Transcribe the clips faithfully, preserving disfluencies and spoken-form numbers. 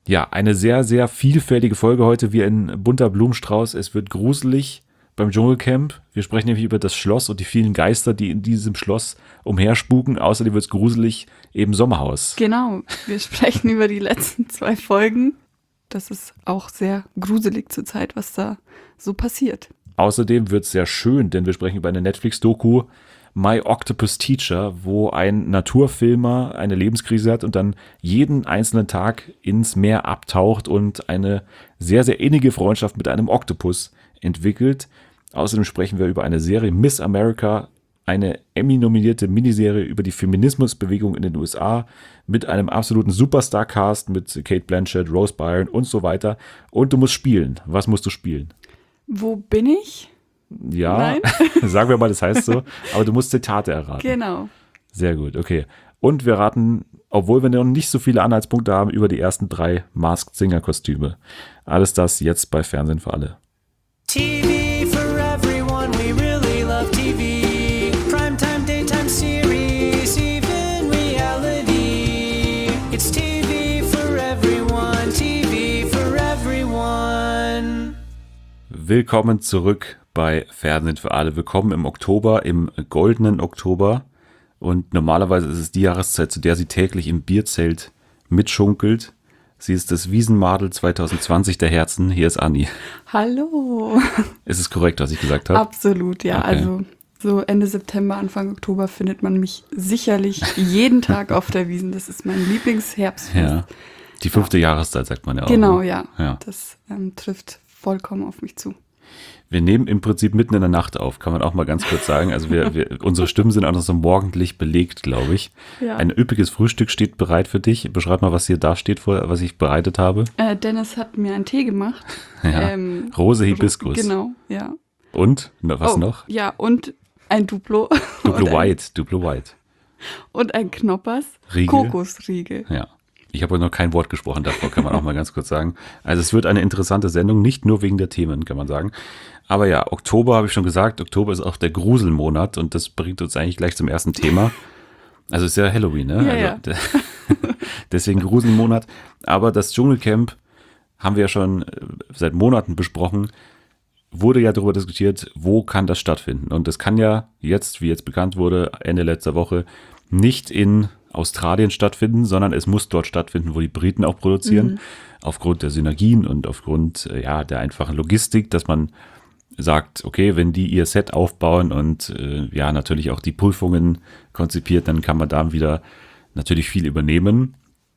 Ja, eine sehr, sehr vielfältige Folge heute, wie ein bunter Blumenstrauß. Es wird gruselig beim Dschungelcamp. Wir sprechen nämlich über das Schloss und die vielen Geister, die in diesem Schloss umherspuken. Außerdem wird es gruselig im Sommerhaus. Genau, wir sprechen über die letzten zwei Folgen. Das ist auch sehr gruselig zurzeit, was da so passiert. Außerdem wird es sehr schön, denn wir sprechen über eine Netflix-Doku, My Octopus Teacher, wo ein Naturfilmer eine Lebenskrise hat und dann jeden einzelnen Tag ins Meer abtaucht und eine sehr, sehr innige Freundschaft mit einem Oktopus entwickelt. Außerdem sprechen wir über eine Serie Miss America, eine Emmy-nominierte Miniserie über die Feminismusbewegung in den U S A mit einem absoluten Superstar-Cast mit Cate Blanchett, Rose Byrne und so weiter. Und du musst spielen. Was musst du spielen? Wo bin ich? Ja, sagen wir mal, das heißt so. Aber du musst Zitate erraten. Genau. Sehr gut, okay. Und wir raten, obwohl wir noch nicht so viele Anhaltspunkte haben, über die ersten drei Masked Singer-Kostüme. Alles das jetzt bei Fernsehen für alle. T V for everyone, we really love T V. Primetime, daytime series, even reality. It's T V for everyone, T V for everyone. Willkommen zurück bei Fernsehen für alle. Willkommen im Oktober, im goldenen Oktober. Und normalerweise ist es die Jahreszeit, zu der sie täglich im Bierzelt mitschunkelt. Sie ist das Wiesenmadel zwanzig zwanzig der Herzen. Hier ist Anni. Hallo. Ist es korrekt, was ich gesagt habe? Absolut, ja. Okay. Also so Ende September, Anfang Oktober findet man mich sicherlich jeden Tag auf der Wiesn. Das ist mein Lieblingsherbstfest. Ja. Die fünfte ja. Jahreszeit, sagt man ja auch. Genau, ne? ja. ja. Das ähm, trifft vollkommen auf mich zu. Wir nehmen im Prinzip mitten in der Nacht auf, kann man auch mal ganz kurz sagen. Also wir, wir unsere Stimmen sind auch noch so morgendlich belegt, glaube ich. Ja. Ein üppiges Frühstück steht bereit für dich. Beschreib mal, was hier da steht, was ich bereitet habe. Äh, Dennis hat mir einen Tee gemacht. Ja. Ähm, Rose Hibiskus. Genau, ja. Und? Was oh, noch? Ja, und ein Duplo. Duplo und ein, White, Duplo White. Und ein Knoppers. Riegel. Kokosriegel. Ja. Ich habe noch kein Wort gesprochen davor, kann man auch mal ganz kurz sagen. Also es wird eine interessante Sendung, nicht nur wegen der Themen, kann man sagen. Aber ja, Oktober habe ich schon gesagt, Oktober ist auch der Gruselmonat und das bringt uns eigentlich gleich zum ersten Thema. Also es ist ja Halloween, ne? Ja, also, ja. Deswegen Gruselmonat. Aber das Dschungelcamp haben wir ja schon seit Monaten besprochen, wurde ja darüber diskutiert, wo kann das stattfinden. Und das kann ja jetzt, wie jetzt bekannt wurde, Ende letzter Woche, nicht in Australien stattfinden, sondern es muss dort stattfinden, wo die Briten auch produzieren, mhm. aufgrund der Synergien und aufgrund ja, der einfachen Logistik, dass man sagt, okay, wenn die ihr Set aufbauen und äh, ja natürlich auch die Prüfungen konzipiert, dann kann man da wieder natürlich viel übernehmen.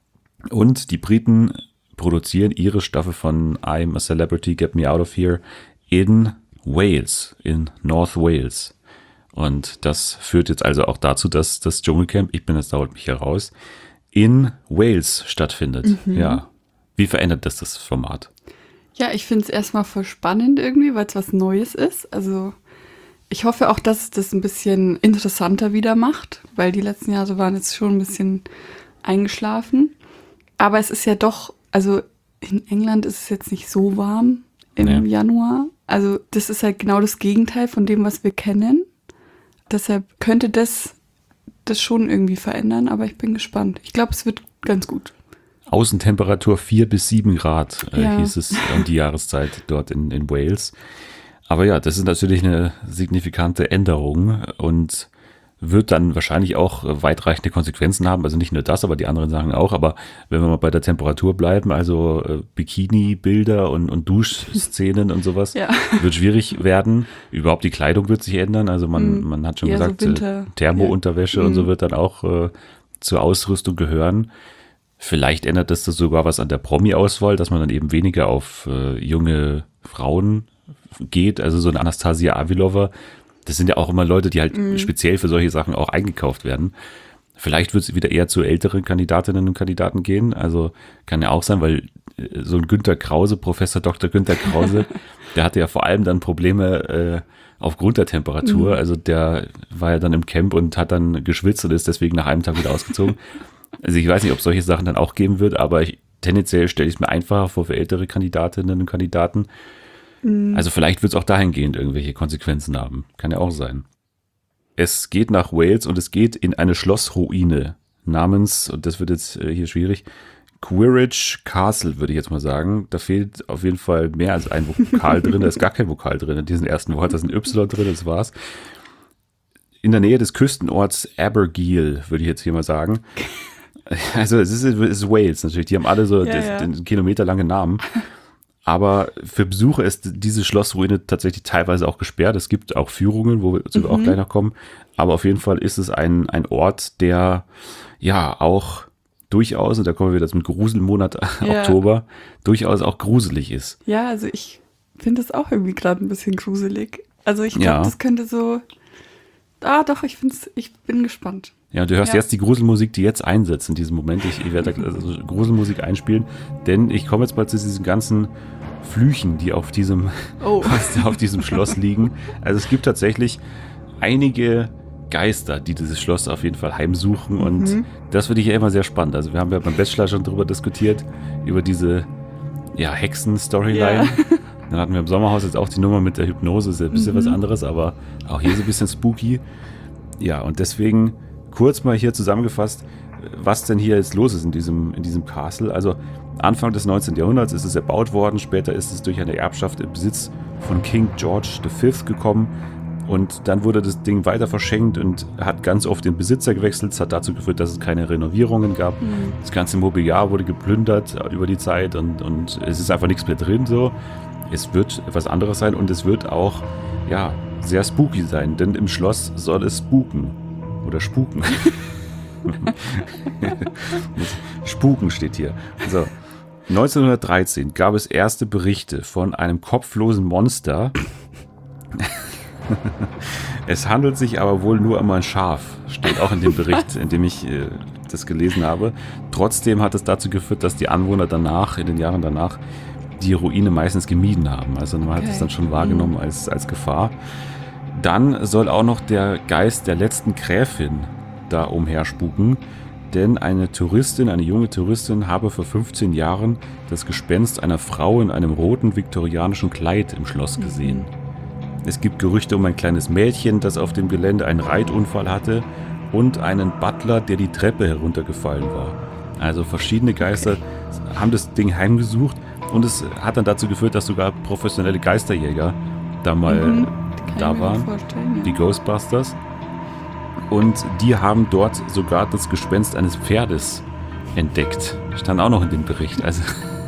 Und die Briten produzieren ihre Staffel von I'm a Celebrity, Get Me Out of Here in Wales, in North Wales. Und das führt jetzt also auch dazu, dass das Dschungelcamp, ich bin jetzt, dauert mich heraus, in Wales stattfindet. Mhm. Ja. Wie verändert das das Format? Ja, ich finde es erstmal voll spannend irgendwie, weil es was Neues ist. Also ich hoffe auch, dass es das ein bisschen interessanter wieder macht, weil die letzten Jahre waren jetzt schon ein bisschen eingeschlafen. Aber es ist ja doch, also in England ist es jetzt nicht so warm im nee. Januar. Also das ist halt genau das Gegenteil von dem, was wir kennen. Deshalb könnte das das schon irgendwie verändern, aber ich bin gespannt. Ich glaube, es wird ganz gut. Außentemperatur vier bis sieben Grad, äh, ja. hieß es um die Jahreszeit dort in, in Wales. Aber ja, das ist natürlich eine signifikante Änderung und wird dann wahrscheinlich auch weitreichende Konsequenzen haben. Also nicht nur das, aber die anderen Sachen auch. Aber wenn wir mal bei der Temperatur bleiben, also äh, Bikini-Bilder und, und Duschszenen und sowas, ja. wird schwierig werden. Überhaupt die Kleidung wird sich ändern. Also man, mm, man hat schon gesagt, so äh, Thermounterwäsche ja. und so wird dann auch äh, zur Ausrüstung gehören. Vielleicht ändert das sogar was an der Promi-Auswahl, dass man dann eben weniger auf äh, junge Frauen geht. Also so eine Anastasia Avilova, das sind ja auch immer Leute, die halt mm. speziell für solche Sachen auch eingekauft werden. Vielleicht wird es wieder eher zu älteren Kandidatinnen und Kandidaten gehen. Also kann ja auch sein, weil so ein Günter Krause, Professor Doktor Günter Krause, der hatte ja vor allem dann Probleme äh, aufgrund der Temperatur. Mm. Also der war ja dann im Camp und hat dann geschwitzt und ist deswegen nach einem Tag wieder ausgezogen. Also ich weiß nicht, ob es solche Sachen dann auch geben wird, aber ich, tendenziell stelle ich es mir einfacher vor für ältere Kandidatinnen und Kandidaten. Also vielleicht wird es auch dahingehend irgendwelche Konsequenzen haben. Kann ja auch sein. Es geht nach Wales und es geht in eine Schlossruine namens, und das wird jetzt hier schwierig, Quaritch Castle, würde ich jetzt mal sagen. Da fehlt auf jeden Fall mehr als ein Vokal drin. Da ist gar kein Vokal drin in diesem ersten Wort. Da ist ein Y drin, das war's. In der Nähe des Küstenorts Abergele, würde ich jetzt hier mal sagen. Also es ist, es ist Wales natürlich. Die haben alle so ja, das, ja. den kilometerlangen Namen. Aber für Besucher ist diese Schlossruine tatsächlich teilweise auch gesperrt. Es gibt auch Führungen, wo wir mhm. auch gleich noch kommen. Aber auf jeden Fall ist es ein, ein Ort, der ja auch durchaus, und da kommen wir wieder zum Gruselmonat ja. Oktober, durchaus auch gruselig ist. Ja, also ich finde es auch irgendwie gerade ein bisschen gruselig. Also ich glaube, Ja. das könnte so, ah doch, ich finde es, ich bin gespannt. Ja, und du hörst Ja. jetzt die Gruselmusik, die jetzt einsetzt in diesem Moment. Ich, ich werde also Gruselmusik einspielen, denn ich komme jetzt mal zu diesen ganzen Flüchen, die auf diesem, Oh. auf diesem Schloss liegen. Also es gibt tatsächlich einige Geister, die dieses Schloss auf jeden Fall heimsuchen und Mhm. das finde ich ja immer sehr spannend. Also wir haben ja beim Bachelor schon drüber diskutiert, über diese ja, Hexen-Storyline. Ja. Dann hatten wir im Sommerhaus jetzt auch die Nummer mit der Hypnose, ist ja ein bisschen Mhm. was anderes, aber auch hier so ein bisschen spooky. Ja, und deswegen kurz mal hier zusammengefasst, was denn hier jetzt los ist in diesem, in diesem Castle. Also Anfang des neunzehnten. Jahrhunderts ist es erbaut worden, später ist es durch eine Erbschaft im Besitz von King George der Fünfte gekommen und dann wurde das Ding weiter verschenkt und hat ganz oft den Besitzer gewechselt. Das hat dazu geführt, dass es keine Renovierungen gab. Mhm. Das ganze Mobiliar wurde geplündert über die Zeit und, und es ist einfach nichts mehr drin so. Es wird etwas anderes sein und es wird auch ja, sehr spooky sein, denn im Schloss soll es spuken. Oder spuken. Spuken steht hier. So. neunzehnhundertdreizehn gab es erste Berichte von einem kopflosen Monster. Es handelt sich aber wohl nur um ein Schaf. Steht auch in dem Bericht, in dem ich äh, das gelesen habe. Trotzdem hat es dazu geführt, dass die Anwohner danach, in den Jahren danach, die Ruine meistens gemieden haben. Also man hat Okay. es dann schon wahrgenommen als, als Gefahr. Dann soll auch noch der Geist der letzten Gräfin da umherspuken, denn eine Touristin, eine junge Touristin, habe vor fünfzehn Jahren das Gespenst einer Frau in einem roten viktorianischen Kleid im Schloss gesehen. Es gibt Gerüchte um ein kleines Mädchen, das auf dem Gelände einen Reitunfall hatte und einen Butler, der die Treppe heruntergefallen war. Also verschiedene Geister haben das Ding heimgesucht und es hat dann dazu geführt, dass sogar professionelle Geisterjäger da mal Mhm. Kann da ich mir waren, gut vorstellen, ja. die Ghostbusters. Und die haben dort sogar das Gespenst eines Pferdes entdeckt. Stand auch noch in dem Bericht. Also,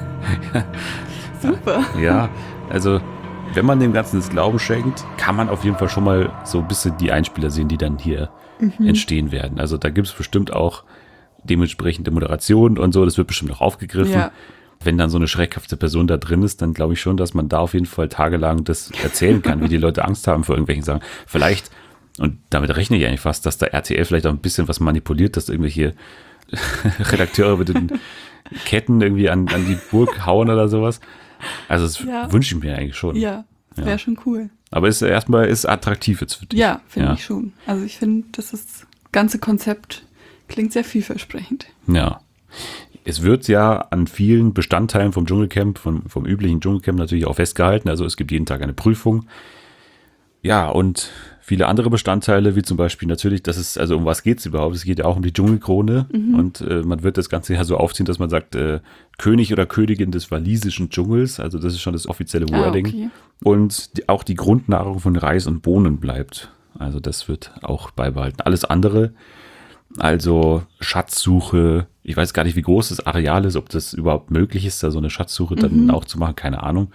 Super. ja, also wenn man dem Ganzen das Glauben schenkt, kann man auf jeden Fall schon mal so ein bisschen die Einspieler sehen, die dann hier Mhm. entstehen werden. Also da gibt es bestimmt auch dementsprechende Moderationen und so. Das wird bestimmt auch aufgegriffen. Ja. Wenn dann so eine schreckhafte Person da drin ist, dann glaube ich schon, dass man da auf jeden Fall tagelang das erzählen kann, wie die Leute Angst haben vor irgendwelchen Sachen. Vielleicht, und damit rechne ich eigentlich fast, dass da R T L vielleicht auch ein bisschen was manipuliert, dass irgendwelche Redakteure mit den Ketten irgendwie an, an die Burg hauen oder sowas. Also das Ja. wünsche ich mir eigentlich schon. Ja, das Ja. wäre schon cool. Aber ist erstmal ist attraktiv jetzt für dich. Ja, finde Ja. ich schon. Also ich finde, das ist, das ganze Konzept klingt sehr vielversprechend. Ja. Es wird ja an vielen Bestandteilen vom Dschungelcamp, vom, vom üblichen Dschungelcamp natürlich auch festgehalten. Also es gibt jeden Tag eine Prüfung. Ja, und viele andere Bestandteile, wie zum Beispiel natürlich, das ist, also um was geht es überhaupt? Es geht ja auch um die Dschungelkrone. Und äh, man wird das Ganze ja so aufziehen, dass man sagt, äh, König oder Königin des walisischen Dschungels. Also das ist schon das offizielle Ah, Wording. okay. Und die, auch die Grundnahrung von Reis und Bohnen bleibt. Also das wird auch beibehalten. Alles andere, also Schatzsuche, ich weiß gar nicht, wie groß das Areal ist, ob das überhaupt möglich ist, da so eine Schatzsuche dann Mhm. auch zu machen, keine Ahnung.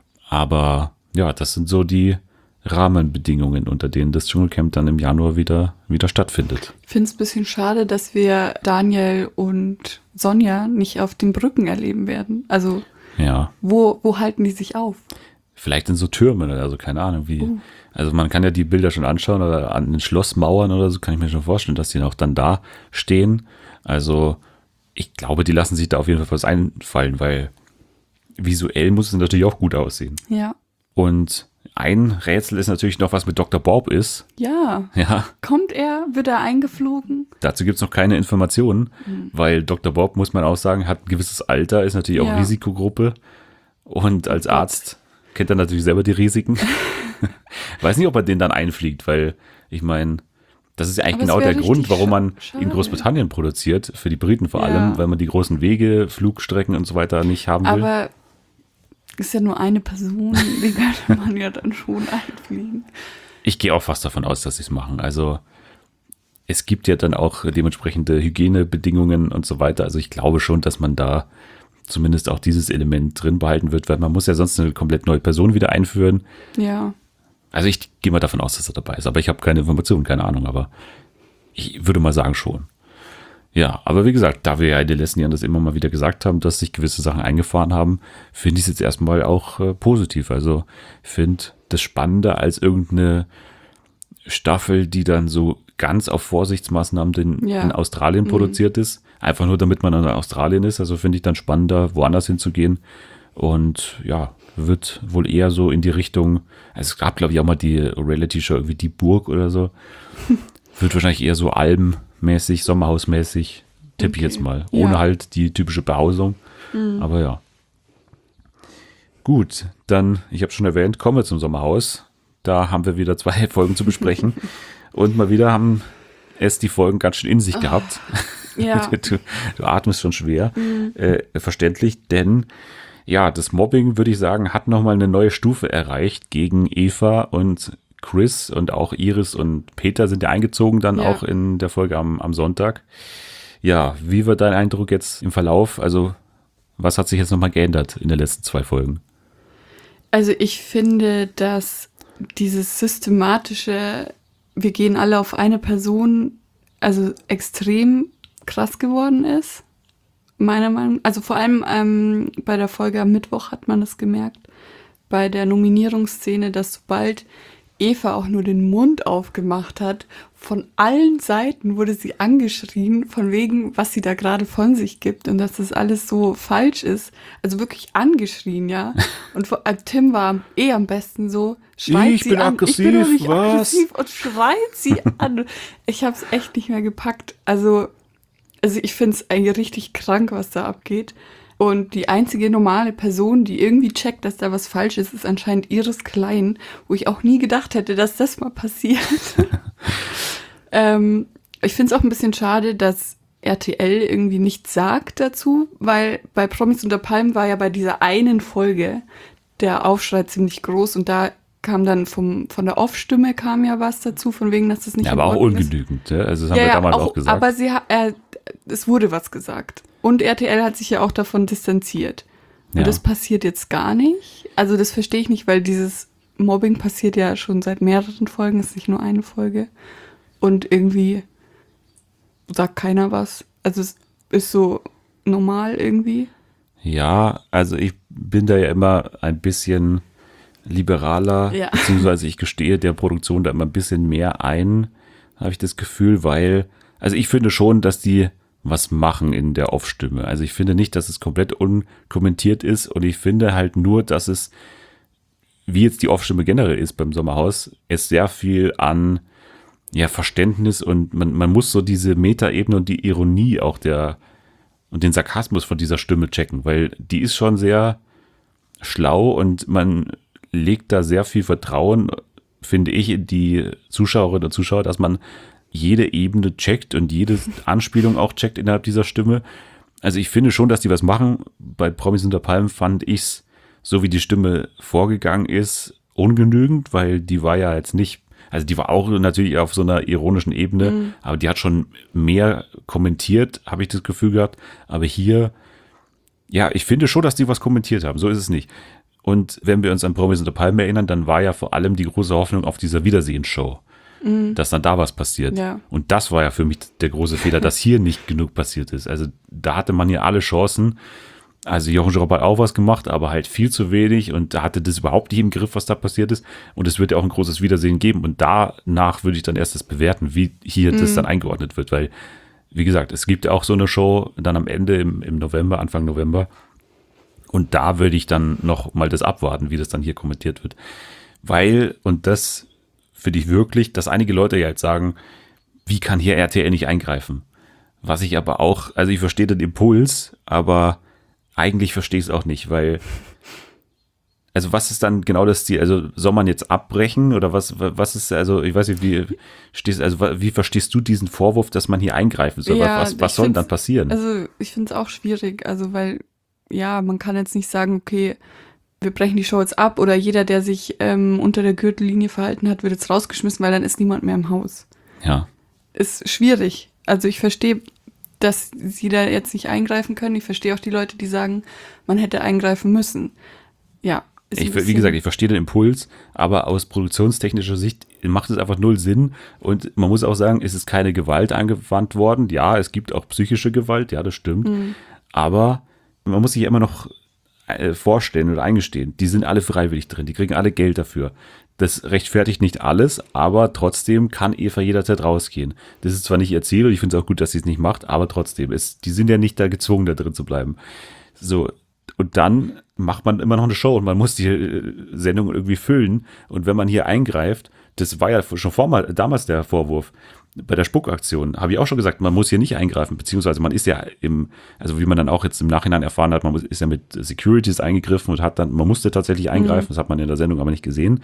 Aber ja, das sind so die Rahmenbedingungen, unter denen das Dschungelcamp dann im Januar wieder, wieder stattfindet. Ich finde es ein bisschen schade, dass wir Daniel und Sonja nicht auf den Brücken erleben werden. Also Ja, wo, wo halten die sich auf? vielleicht in so Türmen oder so, keine Ahnung wie. Uh. Also man kann ja die Bilder schon anschauen oder an den Schlossmauern oder so, kann ich mir schon vorstellen, dass die auch dann da stehen. Also ich glaube, die lassen sich da auf jeden Fall was einfallen, weil visuell muss es natürlich auch gut aussehen. Ja. Und ein Rätsel ist natürlich noch, was mit Doktor Bob ist. Ja. Ja, Kommt er? Wird er eingeflogen? dazu gibt es noch keine Informationen, Mhm. weil Doktor Bob, muss man auch sagen, hat ein gewisses Alter, ist natürlich auch Ja. Risikogruppe und als Gott. Arzt kennt er natürlich selber die Risiken. Weiß nicht, ob er den dann einfliegt, weil ich meine, Das ist ja eigentlich genau der Grund, warum man schade. in Großbritannien produziert, für die Briten vor ja. allem, weil man die großen Wege, Flugstrecken und so weiter nicht haben will. Aber ist ja nur eine Person, die kann man ja dann schon einfliegen. Ich gehe auch fast davon aus, dass sie es machen. Also es gibt ja dann auch dementsprechende Hygienebedingungen und so weiter. Also ich glaube schon, dass man da zumindest auch dieses Element drin behalten wird, weil man muss ja sonst eine komplett neue Person wieder einführen. Ja. Also ich gehe mal davon aus, dass er dabei ist. Aber ich habe keine Informationen, keine Ahnung. Aber ich würde mal sagen schon. Ja, aber wie gesagt, da wir ja in den letzten Jahren das immer mal wieder gesagt haben, dass sich gewisse Sachen eingefahren haben, finde ich es jetzt erstmal auch äh, positiv. Also ich finde das spannender als irgendeine Staffel, die dann so ganz auf Vorsichtsmaßnahmen in, ja. in Australien mhm. produziert ist. Einfach nur, damit man in Australien ist. Also finde ich dann spannender, woanders hinzugehen. Und ja, wird wohl eher so in die Richtung, also es gab glaube ich auch mal die Reality-Show, irgendwie Die Burg oder so. Wird wahrscheinlich eher so albenmäßig, sommerhausmäßig, tippe okay. ich jetzt mal. Ohne ja. halt die typische Behausung. Mhm. Aber ja. Gut, dann, ich habe schon erwähnt, kommen wir zum Sommerhaus. Da haben wir wieder zwei Folgen zu besprechen. Und mal wieder haben es die Folgen ganz schön in sich gehabt. Oh, ja. du, du atmest schon schwer. Mhm. Äh, verständlich, denn ja, das Mobbing, würde ich sagen, hat nochmal eine neue Stufe erreicht gegen Eva und Chris und auch Iris und Peter sind ja eingezogen dann ja. auch in der Folge am, am Sonntag. Ja, wie war dein Eindruck jetzt im Verlauf? Also, was hat sich jetzt nochmal geändert in den letzten zwei Folgen? Also, ich finde, dass dieses systematische, wir gehen alle auf eine Person, also extrem krass geworden ist. Meiner Meinung nach. Also vor allem ähm, bei der Folge am Mittwoch hat man das gemerkt. Bei der Nominierungsszene, dass sobald Eva auch nur den Mund aufgemacht hat, von allen Seiten wurde sie angeschrien, von wegen, was sie da gerade von sich gibt und dass das alles so falsch ist. Also wirklich angeschrien, ja. Und vor, äh, Tim war eh am besten so, schreit ich sie bin an. Aggressiv, ich bin doch nicht was? aggressiv und schreit sie an. Ich habe es echt nicht mehr gepackt. Also, also ich finde es eigentlich richtig krank, was da abgeht. Und die einzige normale Person, die irgendwie checkt, dass da was falsch ist, ist anscheinend Iris Klein, wo ich auch nie gedacht hätte, dass das mal passiert. ähm, ich finde es auch ein bisschen schade, dass R T L irgendwie nichts sagt dazu, weil bei Promis unter Palmen war ja bei dieser einen Folge der Aufschrei ziemlich groß und da kam dann vom, von der Off-Stimme kam ja was dazu, von wegen, dass das nicht ja, aber auch ungenügend, ja? Also das haben ja, wir damals auch, auch gesagt. Aber sie, äh, es wurde was gesagt. Und R T L hat sich ja auch davon distanziert. Und ja. das passiert jetzt gar nicht. Also das verstehe ich nicht, weil dieses Mobbing passiert ja schon seit mehreren Folgen, ist nicht nur eine Folge. Und irgendwie sagt keiner was. Also es ist so normal irgendwie. Ja, also ich bin da ja immer ein bisschen liberaler, ja. beziehungsweise ich gestehe der Produktion da immer ein bisschen mehr ein, habe ich das Gefühl, weil, also ich finde schon, dass die was machen in der Off-Stimme. Also ich finde nicht, dass es komplett unkommentiert ist und ich finde halt nur, dass es, wie jetzt die Off-Stimme generell ist beim Sommerhaus, es sehr viel an ja, Verständnis und man, man muss so diese Metaebene und die Ironie auch der und den Sarkasmus von dieser Stimme checken, weil die ist schon sehr schlau und man legt da sehr viel Vertrauen, finde ich, in die Zuschauerinnen und Zuschauer, dass man jede Ebene checkt und jede Anspielung auch checkt innerhalb dieser Stimme. Also ich finde schon, dass die was machen. Bei Promis unter Palmen fand ich es, so wie die Stimme vorgegangen ist, ungenügend, weil die war ja jetzt nicht, also die war auch natürlich auf so einer ironischen Ebene, mhm. aber die hat schon mehr kommentiert, habe ich das Gefühl gehabt. Aber hier, ja, ich finde schon, dass die was kommentiert haben. So ist es nicht. Und wenn wir uns an Promis unter Palmen erinnern, dann war ja vor allem die große Hoffnung auf dieser Wiedersehensshow, mhm. dass dann da was passiert. Ja. Und das war ja für mich der große Fehler, dass hier nicht genug passiert ist. Also da hatte man ja alle Chancen. Also Jochen Schropp hat auch was gemacht, aber halt viel zu wenig und da hatte das überhaupt nicht im Griff, was da passiert ist. Und es wird ja auch ein großes Wiedersehen geben. Und danach würde ich dann erst das bewerten, wie hier mhm. das dann eingeordnet wird. Weil, wie gesagt, es gibt ja auch so eine Show dann am Ende im, im November, Anfang November. Und da würde ich dann noch mal das abwarten, wie das dann hier kommentiert wird. Weil, und das finde ich wirklich, dass einige Leute ja jetzt sagen, wie kann hier R T L nicht eingreifen? Was ich aber auch, also ich verstehe den Impuls, aber eigentlich verstehe ich es auch nicht, weil, Also was ist dann genau das Ziel? Also soll man jetzt abbrechen oder was, was ist, also ich weiß nicht, wie stehst, also wie verstehst du diesen Vorwurf, dass man hier eingreifen soll? Ja, was was soll denn dann passieren? Also ich finde es auch schwierig, also weil, ja, man kann jetzt nicht sagen, okay, wir brechen die Show jetzt ab oder jeder, der sich ähm, unter der Gürtellinie verhalten hat, wird jetzt rausgeschmissen, weil dann ist niemand mehr im Haus. Ja. Ist schwierig. Also ich verstehe, dass sie da jetzt nicht eingreifen können. Ich verstehe auch die Leute, die sagen, man hätte eingreifen müssen. Ja. Ich, wie gesagt, ich verstehe den Impuls, aber aus produktionstechnischer Sicht macht es einfach null Sinn. Und man muss auch sagen, es ist keine Gewalt angewandt worden. Ja, es gibt auch psychische Gewalt, ja, das stimmt. Mhm. Aber man muss sich ja immer noch vorstellen oder eingestehen, die sind alle freiwillig drin, die kriegen alle Geld dafür. Das rechtfertigt nicht alles, aber trotzdem kann Eva jederzeit rausgehen. Das ist zwar nicht ihr Ziel und ich finde es auch gut, dass sie es nicht macht, aber trotzdem, ist, die sind ja nicht da gezwungen, da drin zu bleiben. So, und dann macht man immer noch eine Show und man muss die Sendung irgendwie füllen. Und wenn man hier eingreift, das war ja schon vormal, damals der Vorwurf, bei der Spuckaktion habe ich auch schon gesagt, man muss hier nicht eingreifen, beziehungsweise man ist ja im, also wie man dann auch jetzt im Nachhinein erfahren hat, man ist ja mit Securities eingegriffen und hat dann, man musste tatsächlich eingreifen, mhm. das hat man in der Sendung aber nicht gesehen.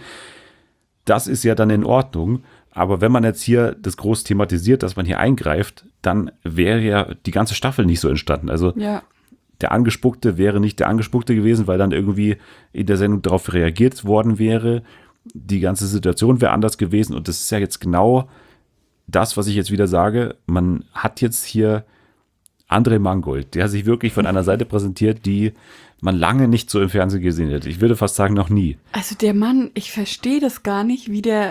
Das ist ja dann in Ordnung, aber wenn man jetzt hier das groß thematisiert, dass man hier eingreift, dann wäre ja die ganze Staffel nicht so entstanden. Also ja. Der Angespuckte wäre nicht der Angespuckte gewesen, weil dann irgendwie in der Sendung darauf reagiert worden wäre. Die ganze Situation wäre anders gewesen und das ist ja jetzt genau das, was ich jetzt wieder sage. Man hat jetzt hier André Mangold, der sich wirklich von einer Seite präsentiert, die man lange nicht so im Fernsehen gesehen hat. Ich würde fast sagen, noch nie. Also der Mann, ich verstehe das gar nicht, wie der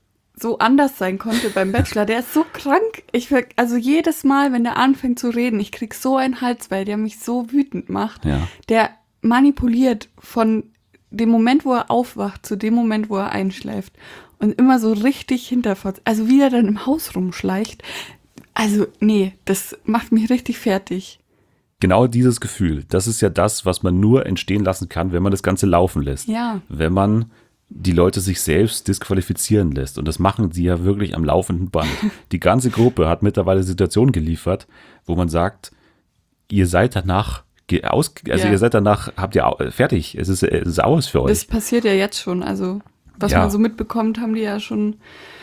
so anders sein konnte beim Bachelor. Der ist so krank. Ich, also jedes Mal, wenn der anfängt zu reden, ich krieg so einen Hals, weil der mich so wütend macht. Ja. Der manipuliert von dem Moment, wo er aufwacht, zu dem Moment, wo er einschläft. Und immer so richtig hinterfort. Also wie er dann im Haus rumschleicht. Also nee, das macht mich richtig fertig. Genau dieses Gefühl, das ist ja das, was man nur entstehen lassen kann, wenn man das Ganze laufen lässt. Ja. Wenn man die Leute sich selbst disqualifizieren lässt. Und das machen sie ja wirklich am laufenden Band. Die ganze Gruppe hat mittlerweile Situationen geliefert, wo man sagt, ihr seid danach aus, also ja. ihr seid danach, habt ihr fertig, es ist, es ist aus für euch. Das passiert ja jetzt schon, also was ja. man so mitbekommt, haben die ja schon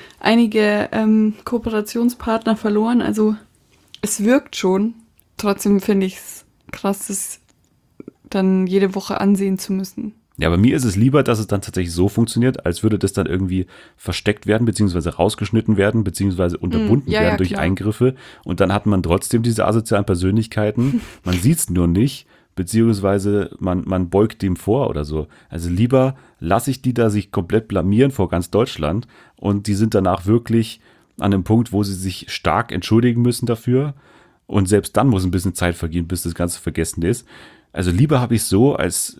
einige ähm, Kooperationspartner verloren, also es wirkt schon. Trotzdem finde ich es krass, das dann jede Woche ansehen zu müssen. Ja, bei mir ist es lieber, dass es dann tatsächlich so funktioniert, als würde das dann irgendwie versteckt werden, beziehungsweise rausgeschnitten werden, beziehungsweise unterbunden mm, ja, werden ja, durch klar. Eingriffe. Und dann hat man trotzdem diese asozialen Persönlichkeiten. Man sieht es nur nicht, beziehungsweise man, man beugt dem vor oder so. Also lieber lasse ich die da sich komplett blamieren vor ganz Deutschland und die sind danach wirklich an einem Punkt, wo sie sich stark entschuldigen müssen dafür. Und selbst dann muss ein bisschen Zeit vergehen, bis das Ganze vergessen ist. Also lieber habe ich es so, als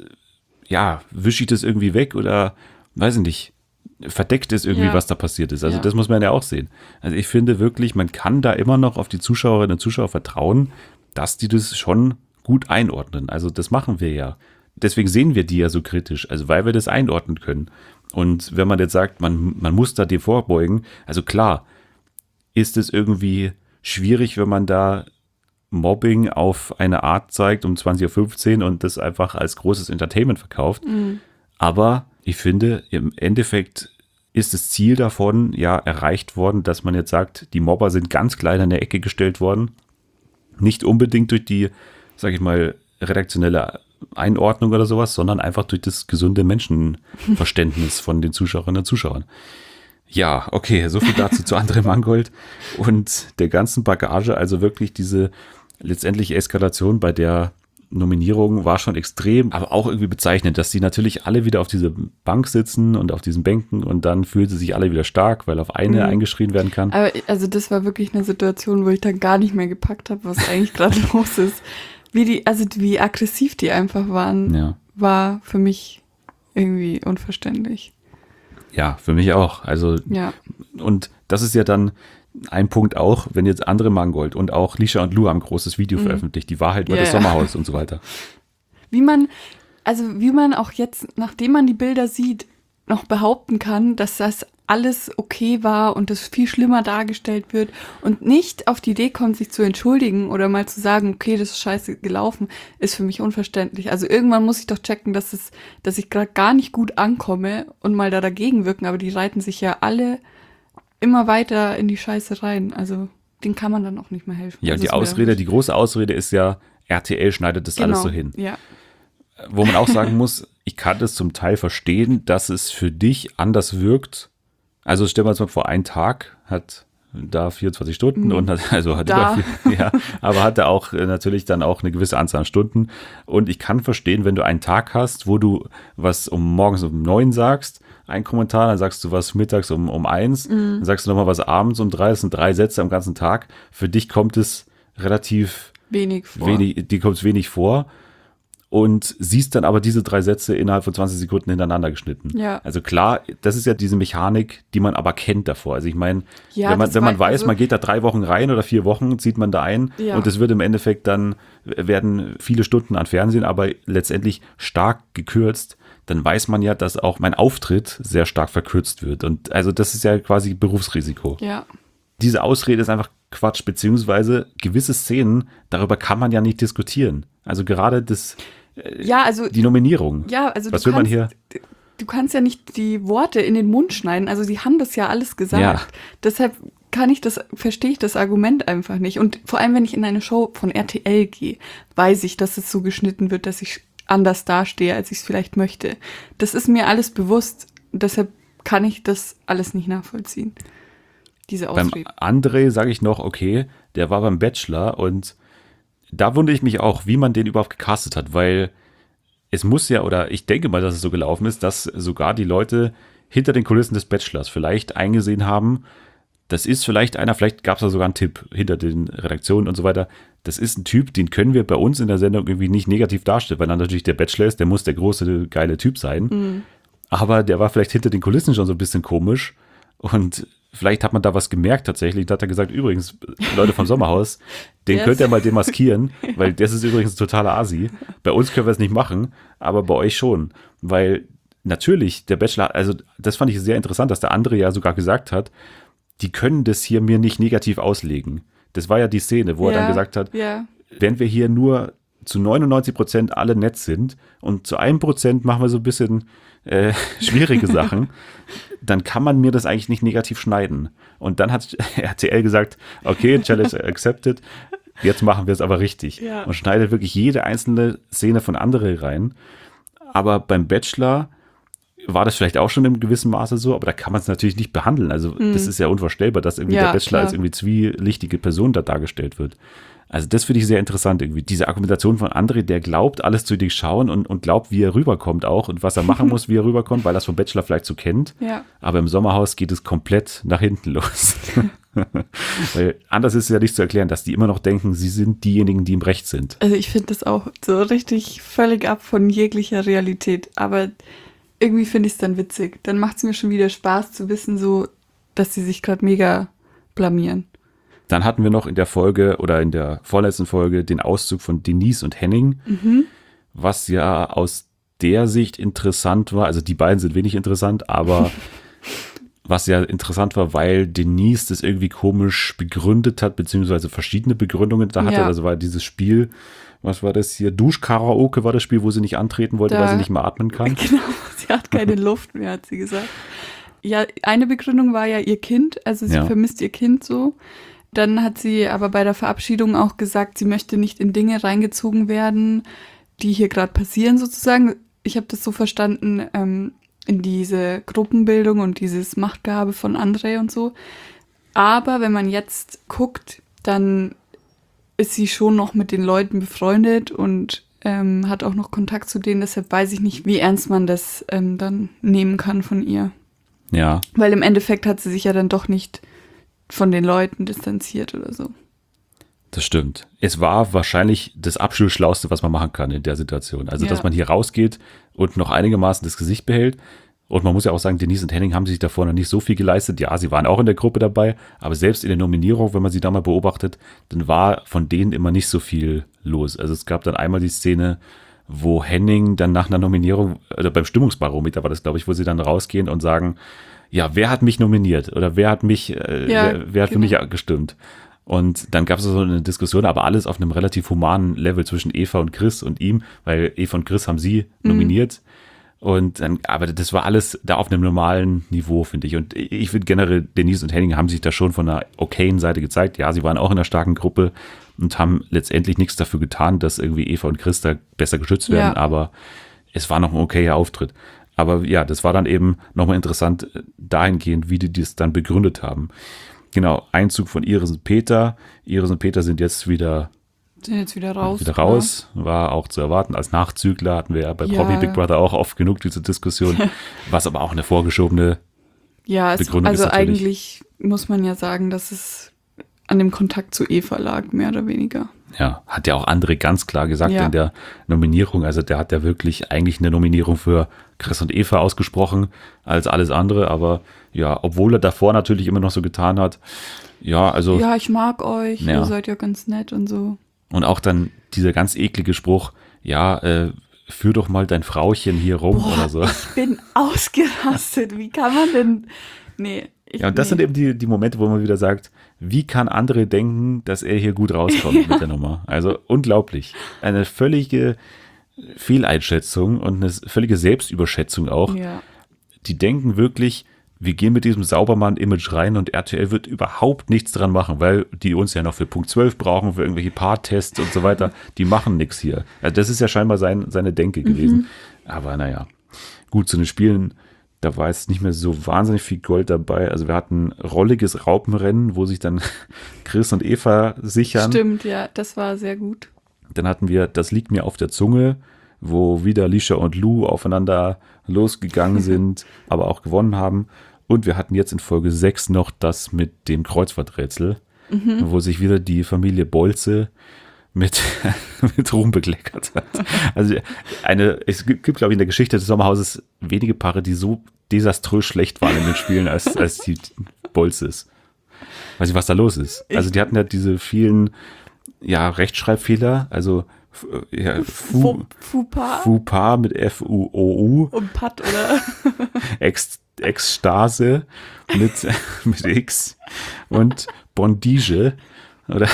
ja, wische ich das irgendwie weg oder, weiß ich nicht, verdeckt ist irgendwie, ja. was da passiert ist. Also ja. das muss man ja auch sehen. Also ich finde wirklich, man kann da immer noch auf die Zuschauerinnen und Zuschauer vertrauen, dass die das schon gut einordnen. Also das machen wir ja. Deswegen sehen wir die ja so kritisch, also weil wir das einordnen können. Und wenn man jetzt sagt, man, man muss da dem vorbeugen, also klar, ist es irgendwie schwierig, wenn man da Mobbing auf eine Art zeigt um zwanzig Uhr fünfzehn und das einfach als großes Entertainment verkauft. Mhm. Aber ich finde, im Endeffekt ist das Ziel davon ja erreicht worden, dass man jetzt sagt, die Mobber sind ganz klein in der Ecke gestellt worden. Nicht unbedingt durch die, sag ich mal, redaktionelle Einordnung oder sowas, sondern einfach durch das gesunde Menschenverständnis von den Zuschauerinnen und Zuschauern. Ja, okay, so viel dazu zu André Mangold und der ganzen Bagage, also wirklich diese letztendliche Eskalation bei der Nominierung war schon extrem, aber auch irgendwie bezeichnend, dass die natürlich alle wieder auf dieser Bank sitzen und auf diesen Bänken und dann fühlen sie sich alle wieder stark, weil auf eine mhm. eingeschrien werden kann. Aber also das war wirklich eine Situation, wo ich dann gar nicht mehr gepackt habe, was eigentlich gerade los ist. Wie die, also wie aggressiv die einfach waren, ja. war für mich irgendwie unverständlich. Ja, für mich auch. Also ja. Und das ist ja dann ein Punkt auch, wenn jetzt André Mangold und auch Lisha und Lou haben ein großes Video mhm. veröffentlicht, die Wahrheit über ja, das ja. Sommerhaus und so weiter. Wie man, also wie man auch jetzt, nachdem man die Bilder sieht, noch behaupten kann, dass das alles okay war und das viel schlimmer dargestellt wird und nicht auf die Idee kommt, sich zu entschuldigen oder mal zu sagen, okay, das ist scheiße gelaufen, ist für mich unverständlich. Also irgendwann muss ich doch checken, dass es, dass ich gerade gar nicht gut ankomme und mal da dagegen wirken, aber die reiten sich ja alle immer weiter in die Scheiße rein. Also denen kann man dann auch nicht mehr helfen. Ja, und die Ausrede, die große Ausrede ist ja, R T L schneidet das genau, alles so hin. Ja. Wo man auch sagen muss, ich kann das zum Teil verstehen, dass es für dich anders wirkt. Also stellen wir uns mal vor, ein Tag hat da vierundzwanzig Stunden mhm. und hat, also hat da. über vier, ja, aber hat er auch äh, natürlich dann auch eine gewisse Anzahl an Stunden. Und ich kann verstehen, wenn du einen Tag hast, wo du was um morgens um neun sagst, ein Kommentar, dann sagst du was mittags um, um eins, mhm. dann sagst du nochmal was abends um drei, das sind drei Sätze am ganzen Tag. Für dich kommt es relativ wenig vor. Wenig, dir kommt es wenig vor. Und siehst dann aber diese drei Sätze innerhalb von zwanzig Sekunden hintereinander geschnitten. Ja. Also klar, das ist ja diese Mechanik, die man aber kennt davor. Also ich meine, ja, wenn man, wenn man war, weiß, also, man geht da drei Wochen rein oder vier Wochen, zieht man da ein ja. und es wird im Endeffekt dann, werden viele Stunden an Fernsehen, aber letztendlich stark gekürzt, dann weiß man ja, dass auch mein Auftritt sehr stark verkürzt wird. Und also das ist ja quasi Berufsrisiko. Ja. Diese Ausrede ist einfach Quatsch, beziehungsweise gewisse Szenen, darüber kann man ja nicht diskutieren. Also gerade das Ja, also die Nominierung. Ja, also Was du will man kannst, hier? Du kannst ja nicht die Worte in den Mund schneiden. Also sie haben das ja alles gesagt. Ja. Deshalb kann ich das, verstehe ich das Argument einfach nicht. Und vor allem, wenn ich in eine Show von R T L gehe, weiß ich, dass es so geschnitten wird, dass ich anders dastehe, als ich es vielleicht möchte. Das ist mir alles bewusst. Deshalb kann ich das alles nicht nachvollziehen. Diese Ausrede. Beim André sage ich noch, okay, der war beim Bachelor und da wundere ich mich auch, wie man den überhaupt gecastet hat, weil es muss ja, oder ich denke mal, dass es so gelaufen ist, dass sogar die Leute hinter den Kulissen des Bachelors vielleicht eingesehen haben, das ist vielleicht einer, vielleicht gab es da sogar einen Tipp hinter den Redaktionen und so weiter, das ist ein Typ, den können wir bei uns in der Sendung irgendwie nicht negativ darstellen, weil dann natürlich der Bachelor ist, der muss der große, geile Typ sein, mhm. aber der war vielleicht hinter den Kulissen schon so ein bisschen komisch und vielleicht hat man da was gemerkt tatsächlich. Da hat er gesagt, übrigens, Leute vom Sommerhaus, den yes. könnt ihr mal demaskieren, weil das ist übrigens ein totaler Asi. Bei uns können wir es nicht machen, aber bei euch schon. Weil natürlich, der Bachelor, also das fand ich sehr interessant, dass der andere ja sogar gesagt hat, die können das hier mir nicht negativ auslegen. Das war ja die Szene, wo ja, er dann gesagt hat, ja. wenn wir hier nur zu neunundneunzig Prozent alle nett sind und zu einem Prozent machen wir so ein bisschen äh, schwierige Sachen, dann kann man mir das eigentlich nicht negativ schneiden. Und dann hat R T L gesagt, okay, Challenge accepted, jetzt machen wir es aber richtig. Ja. Und schneidet wirklich jede einzelne Szene von André rein. Aber beim Bachelor war das vielleicht auch schon im gewissen Maße so, aber da kann man es natürlich nicht behandeln. Also mhm. das ist ja unvorstellbar, dass irgendwie ja, der Bachelor klar. als irgendwie zwielichtige Person da dargestellt wird. Also das finde ich sehr interessant irgendwie. Diese Argumentation von André, der glaubt, alles zu durchschauen und, und glaubt, wie er rüberkommt auch und was er machen muss, wie er rüberkommt, weil er es vom Bachelor vielleicht so kennt. Ja. Aber im Sommerhaus geht es komplett nach hinten los. Weil anders ist es ja nicht zu erklären, dass die immer noch denken, sie sind diejenigen, die im Recht sind. Also ich finde das auch so richtig völlig ab von jeglicher Realität. Aber irgendwie finde ich es dann witzig. Dann macht es mir schon wieder Spaß zu wissen, so, dass sie sich gerade mega blamieren. Dann hatten wir noch in der Folge oder in der vorletzten Folge den Auszug von Denise und Henning, mhm. was ja aus der Sicht interessant war. Also die beiden sind wenig interessant, aber was ja interessant war, weil Denise das irgendwie komisch begründet hat, beziehungsweise verschiedene Begründungen da hatte. Ja. Also war dieses Spiel, was war das hier? Duschkaraoke war das Spiel, wo sie nicht antreten wollte, da, weil sie nicht mehr atmen kann. Genau, sie hat keine Luft mehr, hat sie gesagt. Ja, eine Begründung war ja ihr Kind, also sie ja. vermisst ihr Kind so. Dann hat sie aber bei der Verabschiedung auch gesagt, sie möchte nicht in Dinge reingezogen werden, die hier gerade passieren sozusagen. Ich habe das so verstanden, ähm, in diese Gruppenbildung und dieses Machtgehabe von André und so. Aber wenn man jetzt guckt, dann ist sie schon noch mit den Leuten befreundet und ähm, hat auch noch Kontakt zu denen. Deshalb weiß ich nicht, wie ernst man das ähm, dann nehmen kann von ihr. Ja. Weil im Endeffekt hat sie sich ja dann doch nicht von den Leuten distanziert oder so. Das stimmt. Es war wahrscheinlich das absolut Schlauste, was man machen kann in der Situation. Also, ja. dass man hier rausgeht und noch einigermaßen das Gesicht behält. Und man muss ja auch sagen, Denise und Henning haben sich davor noch nicht so viel geleistet. Ja, sie waren auch in der Gruppe dabei, aber selbst in der Nominierung, wenn man sie da mal beobachtet, dann war von denen immer nicht so viel los. Also es gab dann einmal die Szene, wo Henning dann nach einer Nominierung, oder beim Stimmungsbarometer war das, glaube ich, wo sie dann rausgehen und sagen, ja, wer hat mich nominiert oder wer hat mich, äh, ja, wer, wer hat genau. für mich gestimmt? Und dann gab es so eine Diskussion, aber alles auf einem relativ humanen Level zwischen Eva und Chris und ihm, weil Eva und Chris haben sie mhm. nominiert. Und dann, aber das war alles da auf einem normalen Niveau, finde ich. Und ich finde generell, Denise und Henning haben sich da schon von einer okayen Seite gezeigt. Ja, sie waren auch in einer starken Gruppe und haben letztendlich nichts dafür getan, dass irgendwie Eva und Chris da besser geschützt werden. Ja. Aber es war noch ein okayer Auftritt. Aber ja, das war dann eben nochmal interessant dahingehend, wie die das dann begründet haben. Genau, Einzug von Iris und Peter. Iris und Peter sind jetzt wieder Sind jetzt wieder raus. Wieder raus, ja. War auch zu erwarten. Als Nachzügler hatten wir ja bei ja. Promi Big Brother auch oft genug diese Diskussion, was aber auch eine vorgeschobene ja, Begründung es, also ist. Also eigentlich muss man ja sagen, dass es an dem Kontakt zu Eva lag, mehr oder weniger. Ja, hat ja auch André ganz klar gesagt ja. in der Nominierung. Also der hat ja wirklich eigentlich eine Nominierung für Chris und Eva ausgesprochen als alles andere. Aber ja, obwohl er davor natürlich immer noch so getan hat, ja, also. Ja, ich mag euch, ja. ihr seid ja ganz nett und so. Und auch dann dieser ganz eklige Spruch, ja, äh, führ doch mal dein Frauchen hier rum Boah, oder so. Ich bin ausgerastet. Wie kann man denn? Nee. Ich, ja, und das nee. sind eben die, die Momente, wo man wieder sagt, wie kann André denken, dass er hier gut rauskommt ja. mit der Nummer? Also unglaublich. Eine völlige Fehleinschätzung und eine völlige Selbstüberschätzung auch. Ja. Die denken wirklich, wir gehen mit diesem Saubermann-Image rein und R T L wird überhaupt nichts dran machen, weil die uns ja noch für Punkt zwölf brauchen, für irgendwelche Paartests und so weiter. Die machen nichts hier. Also das ist ja scheinbar sein, seine Denke gewesen. Mhm. Aber naja, gut, zu den Spielen, da war jetzt nicht mehr so wahnsinnig viel Gold dabei. Also wir hatten rolliges Raupenrennen, wo sich dann Chris und Eva sichern. Stimmt, ja, das war sehr gut. Dann hatten wir Das liegt mir auf der Zunge, wo wieder Lisha und Lou aufeinander losgegangen sind, aber auch gewonnen haben. Und wir hatten jetzt in Folge sechs noch das mit dem Kreuzworträtsel, mhm. wo sich wieder die Familie Bolze mit, mit Ruhm bekleckert hat. Also eine, es gibt, glaube ich, in der Geschichte des Sommerhauses wenige Paare, die so desaströs schlecht waren in den Spielen, als, als die Bolzes. Weiß nicht, was da los ist. Also die hatten ja diese vielen ja, Rechtschreibfehler, also ja, Fu, Fauxpas. Fauxpas mit F U O U. Und Pat, oder? Ex, Ekstase mit, mit X und Bondage, oder?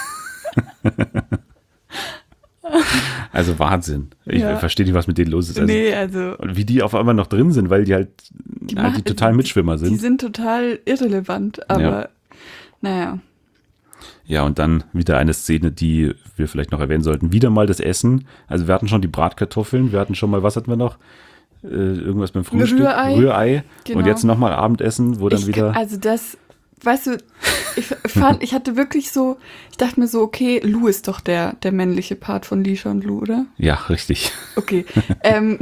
Also Wahnsinn. Ich ja. verstehe nicht, was mit denen los ist. Also, nee, also. Und wie die auf einmal noch drin sind, weil die halt die, halt die total Mitschwimmer sind. Die sind total irrelevant, aber ja. naja. Ja, und dann wieder eine Szene, die wir vielleicht noch erwähnen sollten. Wieder mal das Essen. Also wir hatten schon die Bratkartoffeln, wir hatten schon mal, was hatten wir noch? Äh, irgendwas beim Frühstück. Rührei. Rührei. Genau. Und jetzt nochmal Abendessen, wo dann ich, wieder... Also das, weißt du, ich fand, ich hatte wirklich so, ich dachte mir so, okay, Lou ist doch der, der männliche Part von Lisha und Lou, oder? Ja, richtig. Okay. ähm,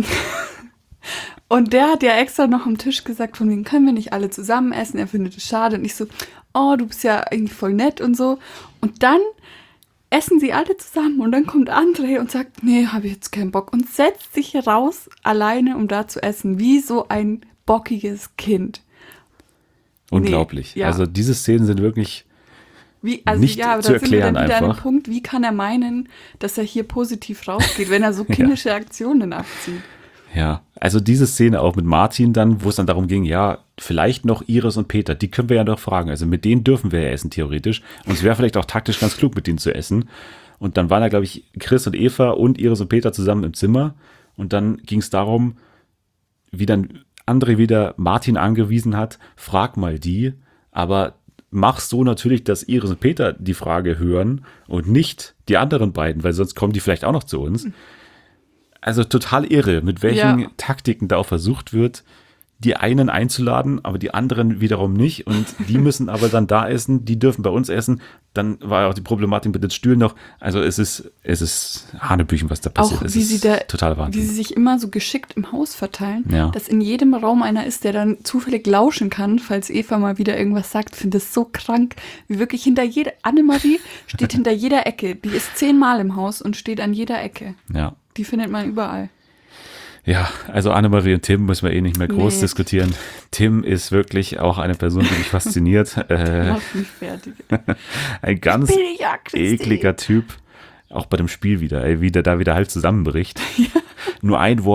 und der hat ja extra noch am Tisch gesagt, von wegen können wir nicht alle zusammen essen, er findet es schade. Und ich so, oh, du bist ja eigentlich voll nett und so. Und dann essen sie alle zusammen und dann kommt André und sagt, nee, habe ich jetzt keinen Bock und setzt sich raus alleine, um da zu essen, wie so ein bockiges Kind. Unglaublich. Nee, ja. Also diese Szenen sind wirklich wie, also nicht ja, aber zu da sind wir erklären dann wieder einfach. an einem Punkt, wie kann er meinen, dass er hier positiv rausgeht, wenn er so kindische ja. Aktionen abzieht. Ja, also diese Szene auch mit Martin dann, wo es dann darum ging, ja, vielleicht noch Iris und Peter, die können wir ja noch fragen. Also mit denen dürfen wir ja essen, theoretisch. Und es wäre vielleicht auch taktisch ganz klug, mit denen zu essen. Und dann waren da, glaube ich, Chris und Eva und Iris und Peter zusammen im Zimmer. Und dann ging es darum, wie dann André wieder Martin angewiesen hat, frag mal die, aber mach so natürlich, dass Iris und Peter die Frage hören und nicht die anderen beiden, weil sonst kommen die vielleicht auch noch zu uns. Also total irre, mit welchen ja. Taktiken da auch versucht wird, die einen einzuladen, aber die anderen wiederum nicht. Und die müssen aber dann da essen, die dürfen bei uns essen. Dann war ja auch die Problematik mit den Stühlen noch. Also es ist, es ist Hanebüchen, was da passiert. Auch es wie ist sie da, total Wahnsinn. wie sie sich immer so geschickt im Haus verteilen, ja. dass in jedem Raum einer ist, der dann zufällig lauschen kann, falls Eva mal wieder irgendwas sagt. Ich finde das so krank, wie wirklich hinter jeder, Annemarie steht hinter jeder Ecke. Die ist zehnmal im Haus und steht an jeder Ecke. Ja. Die findet man überall. Ja, also Annemarie und Tim müssen wir eh nicht mehr groß nee. diskutieren. Tim ist wirklich auch eine Person, die mich fasziniert. Äh, Mach mich fertig. Ein ganz ekliger Typ. Auch bei dem Spiel wieder, ey, wie der da wieder halt zusammenbricht. Ja. Nur ein Wort,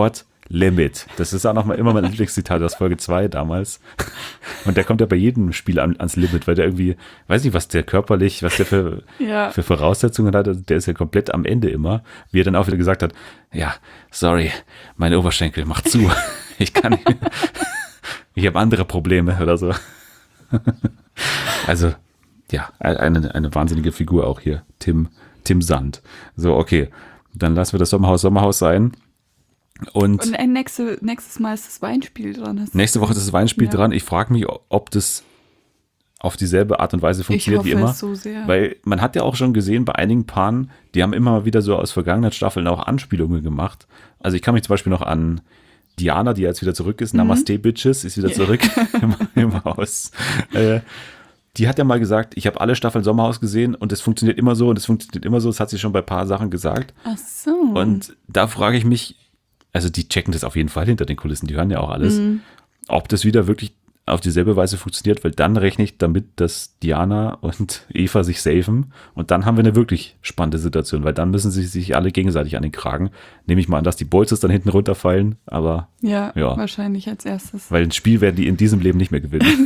Limit. Das ist auch noch mal immer mein Lieblingszitat aus Folge zwei damals. Und der kommt ja bei jedem Spiel an, ans Limit, weil der irgendwie, weiß nicht, was der körperlich, was der für, ja. für Voraussetzungen hat. Der ist ja komplett am Ende immer. Wie er dann auch wieder gesagt hat, ja, sorry, meine Oberschenkel, mach zu. Ich kann nicht. Ich habe andere Probleme oder so. Also, ja, eine, eine wahnsinnige Figur auch hier. Tim, Tim Sand. So, okay. Dann lassen wir das Sommerhaus Sommerhaus sein. Und, Und ein nächste, nächstes Mal ist das Weinspiel dran. Nächste Woche ist das Weinspiel ja. dran. Ich frage mich, ob das auf dieselbe Art und Weise funktioniert ich hoffe wie immer. Es so sehr. Weil man hat ja auch schon gesehen, bei einigen Paaren, die haben immer mal wieder so aus vergangenen Staffeln auch Anspielungen gemacht. Also ich kann mich zum Beispiel noch an Diana, die jetzt wieder zurück ist, mhm. Namaste Bitches, ist wieder yeah. zurück im, im Haus. Äh, die hat ja mal gesagt, ich habe alle Staffeln Sommerhaus gesehen und es funktioniert immer so und es funktioniert immer so. Das hat sie schon bei ein paar Sachen gesagt. Ach so. Und da frage ich mich, also die checken das auf jeden Fall hinter den Kulissen, die hören ja auch alles, mhm. ob das wieder wirklich auf dieselbe Weise funktioniert, weil dann rechne ich damit, dass Diana und Eva sich safen und dann haben wir eine wirklich spannende Situation, weil dann müssen sie sich alle gegenseitig an den Kragen. Nehme ich mal an, dass die Bolzes dann hinten runterfallen, aber ja, ja, wahrscheinlich als erstes. Weil ein Spiel werden die in diesem Leben nicht mehr gewinnen.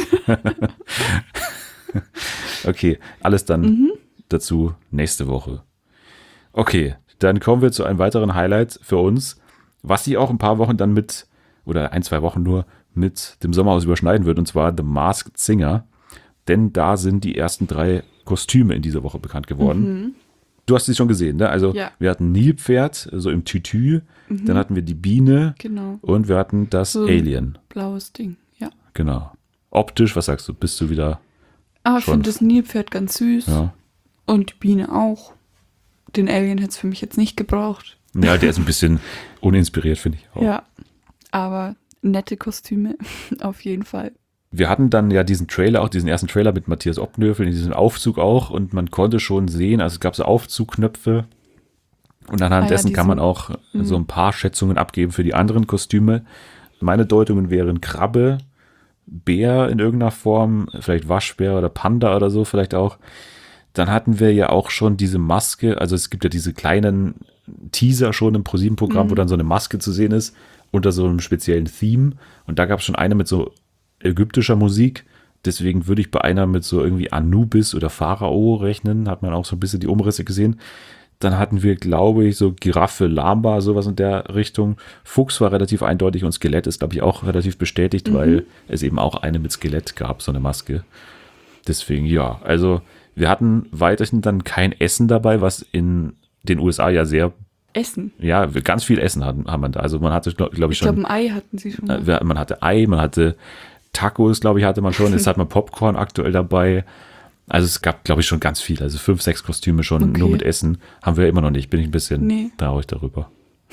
Okay, alles dann mhm. dazu nächste Woche. Okay, dann kommen wir zu einem weiteren Highlight für uns, was sich auch ein paar Wochen dann mit, oder ein, zwei Wochen nur, mit dem Sommerhaus überschneiden wird, und zwar The Masked Singer. Denn da sind die ersten drei Kostüme in dieser Woche bekannt geworden. Mhm. Du hast sie schon gesehen, ne? Also ja. wir hatten Nilpferd, so im Tütü, mhm. dann hatten wir die Biene genau. und wir hatten das so Alien. Blaues Ding, ja. Genau. Optisch, was sagst du? Bist du wieder Ah, ich finde das Nilpferd ganz süß. Ja. Und die Biene auch. Den Alien hätte es für mich jetzt nicht gebraucht. Ja, der ist ein bisschen uninspiriert, finde ich auch. Ja, aber nette Kostüme, auf jeden Fall. Wir hatten dann ja diesen Trailer, auch diesen ersten Trailer mit Matthias Obnöfel, in diesem Aufzug auch, und man konnte schon sehen, also es gab so Aufzugknöpfe und anhand ah, dessen ja, kann man auch mh. so ein paar Schätzungen abgeben für die anderen Kostüme. Meine Deutungen wären Krabbe, Bär in irgendeiner Form, vielleicht Waschbär oder Panda oder so vielleicht auch. Dann hatten wir ja auch schon diese Maske, also es gibt ja diese kleinen Teaser schon im ProSieben-Programm, mhm. wo dann so eine Maske zu sehen ist, unter so einem speziellen Theme. Und da gab es schon eine mit so ägyptischer Musik. Deswegen würde ich bei einer mit so irgendwie Anubis oder Pharao rechnen. Hat man auch so ein bisschen die Umrisse gesehen. Dann hatten wir, glaube ich, so Giraffe, Lama, sowas in der Richtung. Fuchs war relativ eindeutig und Skelett ist, glaube ich, auch relativ bestätigt, mhm. weil es eben auch eine mit Skelett gab, so eine Maske. Deswegen, ja, also wir hatten weiterhin dann kein Essen dabei, was in den U S A ja sehr Essen? Ja, ganz viel Essen haben, haben wir da. Also man hatte, glaube glaub ich, ich schon. Ich glaube, ein Ei hatten sie schon. Äh, man hatte Ei, man hatte Tacos, glaube ich, hatte man schon. Jetzt hat man Popcorn aktuell dabei. Also es gab, glaube ich, schon ganz viel. Also fünf, sechs Kostüme schon okay. nur mit Essen. Haben wir immer noch nicht. Bin ich ein bisschen nee. traurig darüber.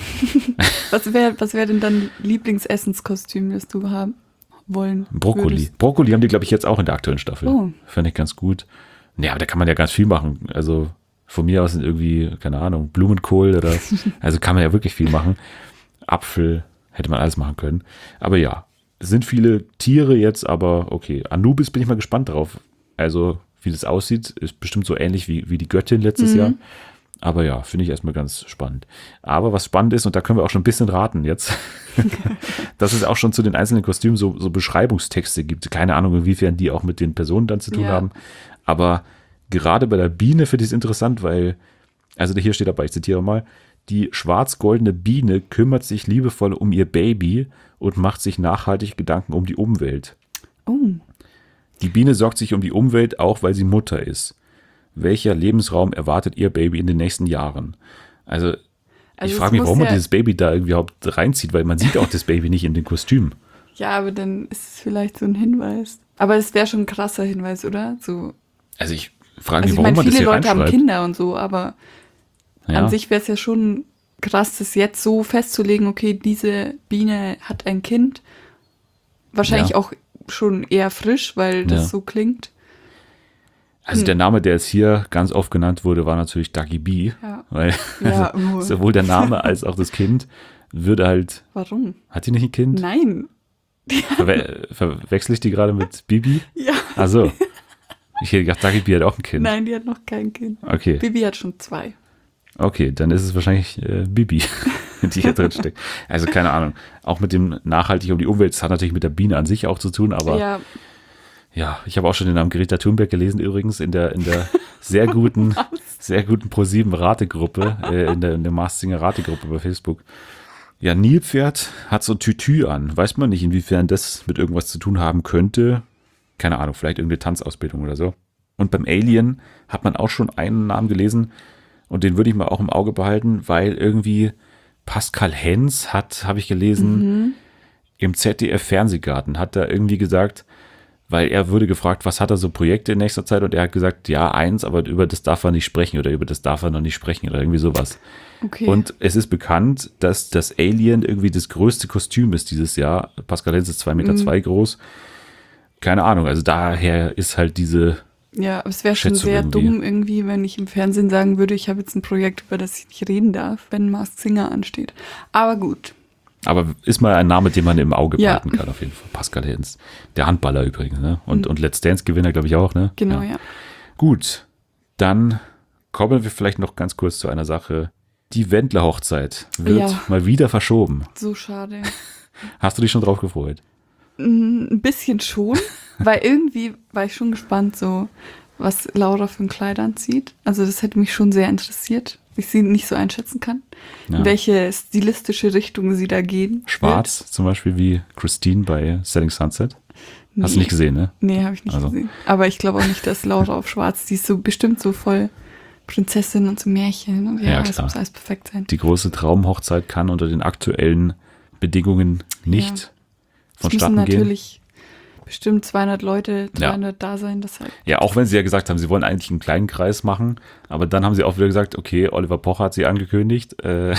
Was wäre was wär denn dann Lieblingsessenskostüm, das du haben wollen Brokkoli. Würdest? Brokkoli haben die, glaube ich, jetzt auch in der aktuellen Staffel. Oh. Fände ich ganz gut. Ja, aber da kann man ja ganz viel machen. Also von mir aus sind irgendwie, keine Ahnung, Blumenkohl oder, also kann man ja wirklich viel machen. Apfel hätte man alles machen können. Aber ja, es sind viele Tiere jetzt, aber okay. Anubis bin ich mal gespannt drauf. Also, wie das aussieht, ist bestimmt so ähnlich wie, wie die Göttin letztes mhm. Jahr. Aber ja, finde ich erstmal ganz spannend. Aber was spannend ist, und da können wir auch schon ein bisschen raten jetzt, dass es auch schon zu den einzelnen Kostümen so, so Beschreibungstexte gibt. Keine Ahnung, inwiefern die auch mit den Personen dann zu tun ja. haben. Aber gerade bei der Biene finde ich es interessant, weil, also hier steht dabei, ich zitiere mal, die schwarz-goldene Biene kümmert sich liebevoll um ihr Baby und macht sich nachhaltig Gedanken um die Umwelt. Oh. Die Biene sorgt sich um die Umwelt, auch weil sie Mutter ist. Welcher Lebensraum erwartet ihr Baby in den nächsten Jahren? Also, also ich frage mich, warum ja man dieses Baby da überhaupt reinzieht, weil man sieht auch das Baby nicht in den Kostümen. Ja, aber dann ist es vielleicht so ein Hinweis. Aber es wäre schon ein krasser Hinweis, oder? So. Also ich frage also mich, warum ich mein, man das hier viele Leute reinschreibt. haben Kinder und so, aber ja. an sich wäre es ja schon krass, das jetzt so festzulegen, okay, diese Biene hat ein Kind. Wahrscheinlich ja. auch schon eher frisch, weil das ja. so klingt. Also der Name, der jetzt hier ganz oft genannt wurde, war natürlich Dagi B. Ja. Weil ja, also, sowohl der Name als auch das Kind würde halt... Warum? Hat die nicht ein Kind? Nein. Verwe verwechsel ich die gerade mit Bibi? Ja. Ach so. Ich hätte gedacht, Dagi B hat auch ein Kind. Nein, die hat noch kein Kind. Okay. Bibi hat schon zwei. Okay, dann ist es wahrscheinlich äh, Bibi. die hier drin steckt. Also keine Ahnung. Auch mit dem nachhaltig um die Umwelt, das hat natürlich mit der Biene an sich auch zu tun, aber ja, ja ich habe auch schon den Namen Greta Thunberg gelesen übrigens in der, in der sehr guten, sehr guten Pro sieben Rategruppe, äh, in der, in der Masked Singer Rategruppe bei Facebook. Ja, Nilpferd hat so ein Tütü an. Weiß man nicht, inwiefern das mit irgendwas zu tun haben könnte. Keine Ahnung, vielleicht irgendeine Tanzausbildung oder so. Und beim Alien hat man auch schon einen Namen gelesen und den würde ich mal auch im Auge behalten, weil irgendwie Pascal Hens hat, habe ich gelesen, mhm. im Z D F-Fernsehgarten hat er irgendwie gesagt, weil er wurde gefragt, was hat er so Projekte in nächster Zeit und er hat gesagt, ja, eins, aber über das darf er nicht sprechen oder über das darf er noch nicht sprechen oder irgendwie sowas. Okay. Und es ist bekannt, dass das Alien irgendwie das größte Kostüm ist dieses Jahr. Pascal Hens ist zwei Meter zwei mhm. groß. Keine Ahnung, also daher ist halt diese Ja, aber es wäre schon sehr irgendwie. dumm irgendwie, wenn ich im Fernsehen sagen würde, ich habe jetzt ein Projekt, über das ich nicht reden darf, wenn Masked Singer ansteht. Aber gut. Aber ist mal ein Name, den man im Auge behalten ja. kann, auf jeden Fall. Pascal Hens. Der Handballer übrigens, ne? Und, mhm. und Let's Dance-Gewinner, glaube ich, auch, ne? Genau, ja. ja. Gut, dann kommen wir vielleicht noch ganz kurz zu einer Sache. Die Wendler-Hochzeit wird ja. mal wieder verschoben. So schade. Hast du dich schon drauf gefreut? Ein bisschen schon, weil irgendwie war ich schon gespannt, so was Laura für ein Kleid anzieht. Also das hätte mich schon sehr interessiert, ich sie nicht so einschätzen kann, ja. in welche stilistische Richtung sie da gehen. Schwarz wird. Zum Beispiel wie Christine bei Selling Sunset. Nee. Hast du nicht gesehen, ne? Nee, habe ich nicht also. gesehen. Aber ich glaube auch nicht, dass Laura auf Schwarz, die ist so bestimmt so voll Prinzessin und so Märchen. Und ja, ja das muss alles perfekt sein. Die große Traumhochzeit kann unter den aktuellen Bedingungen nicht ja. vonstatten gehen. Es müssen natürlich bestimmt zweihundert Leute, dreihundert ja. da sein. Deshalb. Ja, auch wenn sie ja gesagt haben, sie wollen eigentlich einen kleinen Kreis machen, aber dann haben sie auch wieder gesagt, okay, Oliver Pocher hat sie angekündigt. Äh,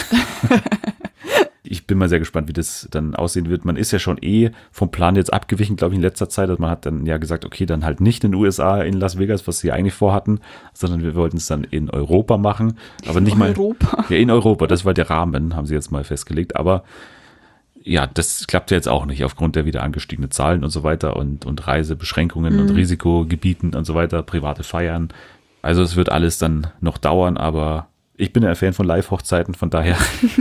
ich bin mal sehr gespannt, wie das dann aussehen wird. Man ist ja schon eh vom Plan jetzt abgewichen, glaube ich, in letzter Zeit. Also man hat dann ja gesagt, okay, dann halt nicht in den U S A, in Las Vegas, was sie eigentlich vorhatten, sondern wir wollten es dann in Europa machen. Aber nicht in mal. Europa? Ja, in Europa. Das war der Rahmen, haben sie jetzt mal festgelegt. Aber ja, das klappt ja jetzt auch nicht aufgrund der wieder angestiegenen Zahlen und so weiter und, und Reisebeschränkungen mhm. und Risikogebieten und so weiter, private Feiern. Also es wird alles dann noch dauern, aber ich bin ja ein Fan von Live-Hochzeiten, von daher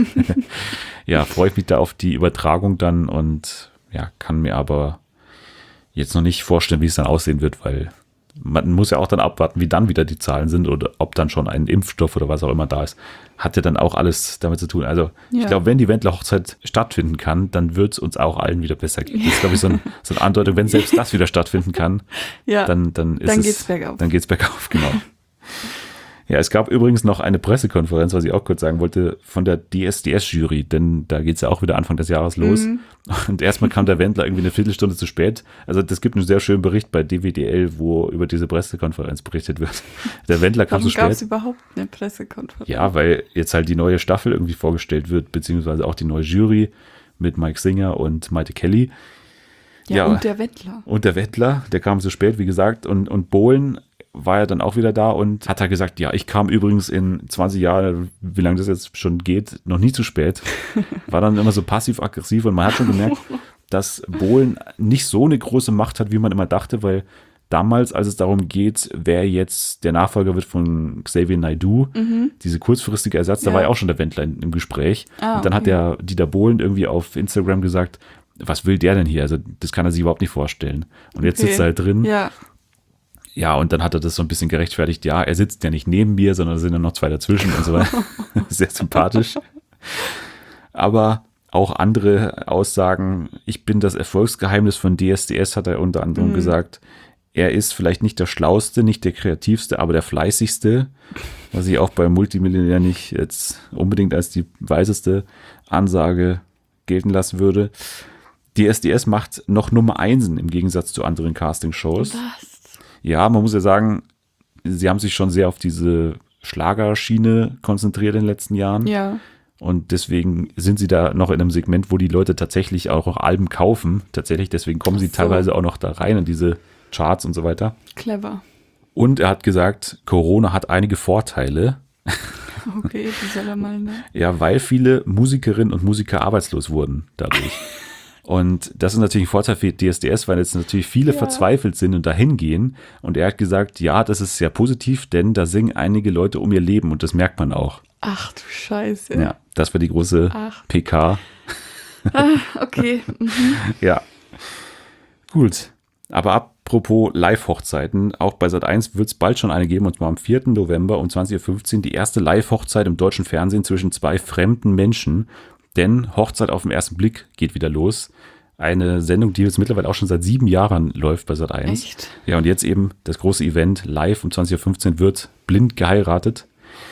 ja, freue ich mich da auf die Übertragung dann und ja, kann mir aber jetzt noch nicht vorstellen, wie es dann aussehen wird, weil man muss ja auch dann abwarten, wie dann wieder die Zahlen sind oder ob dann schon ein Impfstoff oder was auch immer da ist. Hat ja dann auch alles damit zu tun. Also ja. ich glaube, wenn die Wendler-Hochzeit stattfinden kann, dann wird es uns auch allen wieder besser gehen. Das ist, glaube ich, so, ein, so eine Andeutung, wenn selbst das wieder stattfinden kann, ja. dann, dann ist dann es... geht's bergauf. Dann geht's bergauf, genau. Ja, es gab übrigens noch eine Pressekonferenz, was ich auch kurz sagen wollte, von der D S D S-Jury, denn da geht es ja auch wieder Anfang des Jahres los. Mhm. Und erstmal kam der Wendler irgendwie eine Viertelstunde zu spät. Also das gibt einen sehr schönen Bericht bei D W D L, wo über diese Pressekonferenz berichtet wird. Der Wendler kam Warum zu spät. Warum gab es überhaupt eine Pressekonferenz? Ja, weil jetzt halt die neue Staffel irgendwie vorgestellt wird, beziehungsweise auch die neue Jury mit Mike Singer und Maite Kelly. Ja, ja, und der Wendler. Und der Wendler, der kam zu spät, wie gesagt. Und, und Bohlen war ja dann auch wieder da und hat da gesagt, ja, ich kam übrigens in zwanzig Jahren, wie lange das jetzt schon geht, noch nie zu spät. War dann immer so passiv-aggressiv und man hat schon gemerkt, dass Bohlen nicht so eine große Macht hat, wie man immer dachte, weil damals, als es darum geht, wer jetzt der Nachfolger wird von Xavier Naidoo, mhm. diese kurzfristige Ersatz, da ja. war ja auch schon der Wendler im Gespräch. Ah, und dann okay. hat der Dieter Bohlen irgendwie auf Instagram gesagt, was will der denn hier? Also das kann er sich überhaupt nicht vorstellen. Und jetzt okay. sitzt er halt drin. Ja. Ja, und dann hat er das so ein bisschen gerechtfertigt. Ja, er sitzt ja nicht neben mir, sondern da sind ja noch zwei dazwischen und so weiter. Sehr sympathisch. Aber auch andere Aussagen. Ich bin das Erfolgsgeheimnis von D S D S, hat er unter anderem mhm. gesagt. Er ist vielleicht nicht der Schlauste, nicht der Kreativste, aber der Fleißigste. Was ich auch bei Multimillionär nicht jetzt unbedingt als die weiseste Ansage gelten lassen würde. D S D S macht noch Nummer Einsen im Gegensatz zu anderen Castingshows. Was? Ja, man muss ja sagen, sie haben sich schon sehr auf diese Schlagerschiene konzentriert in den letzten Jahren. Ja. Und deswegen sind sie da noch in einem Segment, wo die Leute tatsächlich auch, auch Alben kaufen. Tatsächlich, deswegen kommen sie so. teilweise auch noch da rein in diese Charts und so weiter. Clever. Und er hat gesagt, Corona hat einige Vorteile. Okay, wie soll er mal, ne? Ja, weil viele Musikerinnen und Musiker arbeitslos wurden dadurch. Und das ist natürlich ein Vorteil für D S D S, weil jetzt natürlich viele ja. verzweifelt sind und dahin gehen. Und er hat gesagt, ja, das ist sehr positiv, denn da singen einige Leute um ihr Leben und das merkt man auch. Ach du Scheiße. Ja, das war die große Ach. P K. Ah, okay. Mhm. Ja. Gut. Aber apropos Live-Hochzeiten, auch bei Sat eins wird es bald schon eine geben, und zwar am vierten November um zwanzig Uhr fünfzehn die erste Live-Hochzeit im deutschen Fernsehen zwischen zwei fremden Menschen. Denn Hochzeit auf den ersten Blick geht wieder los. Eine Sendung, die jetzt mittlerweile auch schon seit sieben Jahren läuft bei Sat eins. Echt? Ja, und jetzt eben das große Event live um zwanzig Uhr fünfzehn wird blind geheiratet.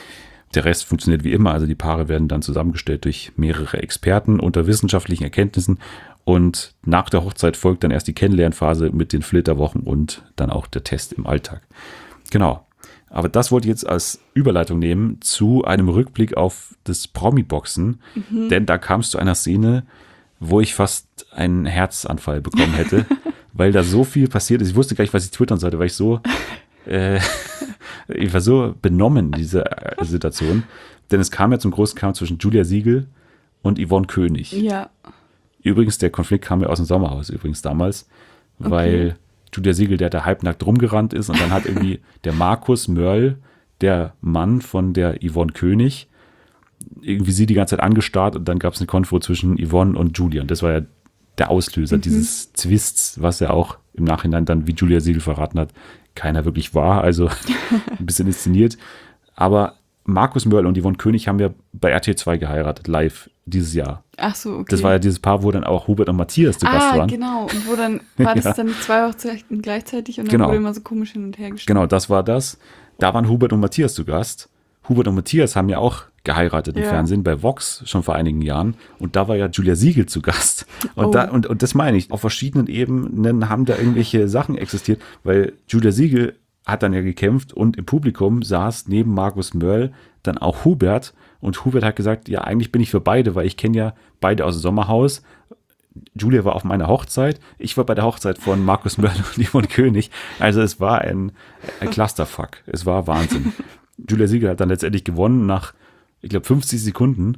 Der Rest funktioniert wie immer, also die Paare werden dann zusammengestellt durch mehrere Experten unter wissenschaftlichen Erkenntnissen, und nach der Hochzeit folgt dann erst die Kennenlernphase mit den Flitterwochen und dann auch der Test im Alltag. Genau, aber das wollte ich jetzt als Überleitung nehmen zu einem Rückblick auf das Promi-Boxen, mhm. denn da kam es zu einer Szene, wo ich fast einen Herzanfall bekommen hätte, weil da so viel passiert ist. Ich wusste gar nicht, was ich twittern sollte, weil ich so... Äh, ich war so benommen in dieser Situation, denn es kam ja zum großen Kampf zwischen Julia Siegel und Yvonne König. Ja. Übrigens, der Konflikt kam ja aus dem Sommerhaus übrigens damals, weil okay. Julia Siegel, der da halbnackt rumgerannt ist, und dann hat irgendwie der Markus Mörl, der Mann von der Yvonne König, irgendwie sie die ganze Zeit angestarrt, und dann gab es eine Konfro zwischen Yvonne und Julia, und das war ja der Auslöser mhm. dieses Twists, was ja auch im Nachhinein dann, wie Julia Siegel verraten hat, keiner wirklich war, also ein bisschen inszeniert. Aber Markus Mörl und Yvonne König haben ja bei R T L zwei geheiratet, live dieses Jahr. Ach so, okay. Das war ja dieses Paar, wo dann auch Hubert und Matthias zu ah, Gast waren. Ah, genau. Und wo dann, war das ja. dann zwei Hochzeiten gleichzeitig und dann genau. wurde immer so komisch hin und her gestellt. Genau, das war das. Da waren Hubert und Matthias zu Gast. Hubert und Matthias haben ja auch geheiratet im ja. Fernsehen bei Vox schon vor einigen Jahren, und da war ja Julia Siegel zu Gast. Und, oh. da, und, und das meine ich, auf verschiedenen Ebenen haben da irgendwelche Sachen existiert, weil Julia Siegel hat dann ja gekämpft, und im Publikum saß neben Markus Mörl dann auch Hubert, und Hubert hat gesagt, ja, eigentlich bin ich für beide, weil ich kenne ja beide aus dem Sommerhaus. Julia war auf meiner Hochzeit, ich war bei der Hochzeit von Markus Mörl und Yvonne König, also es war ein, ein Clusterfuck, es war Wahnsinn. Julia Siegel hat dann letztendlich gewonnen nach, ich glaube, fünfzig Sekunden,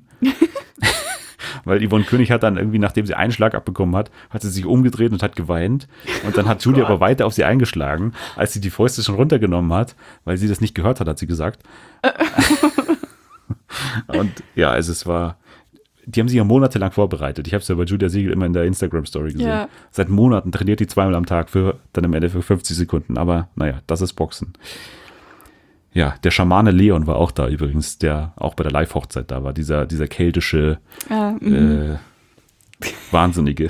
weil Yvonne König hat dann irgendwie, nachdem sie einen Schlag abbekommen hat, hat sie sich umgedreht und hat geweint, und dann hat Julia oh aber weiter auf sie eingeschlagen, als sie die Fäuste schon runtergenommen hat, weil sie das nicht gehört hat, hat sie gesagt. Und ja, also es war, die haben sich ja monatelang vorbereitet. Ich habe es ja bei Julia Siegel immer in der Instagram-Story gesehen. Ja. Seit Monaten trainiert die zweimal am Tag für dann am Ende für fünfzig Sekunden, aber naja, das ist Boxen. Ja, der Schamane Leon war auch da übrigens, der auch bei der Live-Hochzeit da war, dieser, dieser keltische ja, äh, Wahnsinnige.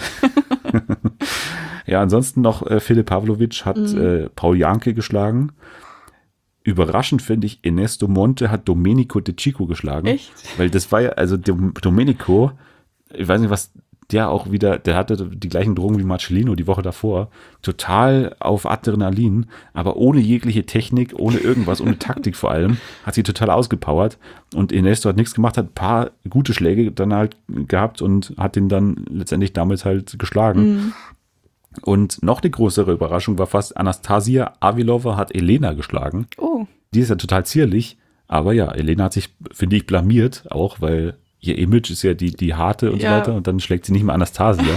Ja, ansonsten noch äh, Philipp Pavlovic hat mhm. äh, Paul Janke geschlagen. Überraschend finde ich, Ernesto Monte hat Domenico De Chico geschlagen. Echt? Weil das war ja, also Domenico, ich weiß nicht, was der auch wieder, der hatte die gleichen Drogen wie Marcellino die Woche davor, total auf Adrenalin, aber ohne jegliche Technik, ohne irgendwas, ohne Taktik vor allem, hat sie total ausgepowert, und Ernesto hat nichts gemacht, hat ein paar gute Schläge dann halt gehabt und hat ihn dann letztendlich damit halt geschlagen. Mhm. Und noch eine größere Überraschung war fast, Anastasia Avilova hat Elena geschlagen. Oh. Die ist ja total zierlich, aber ja, Elena hat sich, finde ich, blamiert auch, weil ihr Image ist ja die, die harte und ja. so weiter, und dann schlägt sie nicht mehr Anastasia.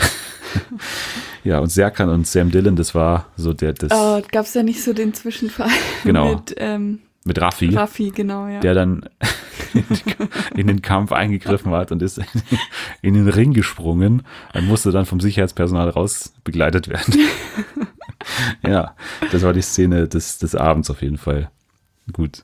Ja, und Serkan und Sam Dillon, das war so der, das... Oh, gab es ja nicht so den Zwischenfall genau. mit, ähm, mit Raffi. Raffi, genau, ja. Der dann in den Kampf eingegriffen hat und ist in den Ring gesprungen. Er musste dann vom Sicherheitspersonal raus begleitet werden. Ja, das war die Szene des, des Abends auf jeden Fall. Gut.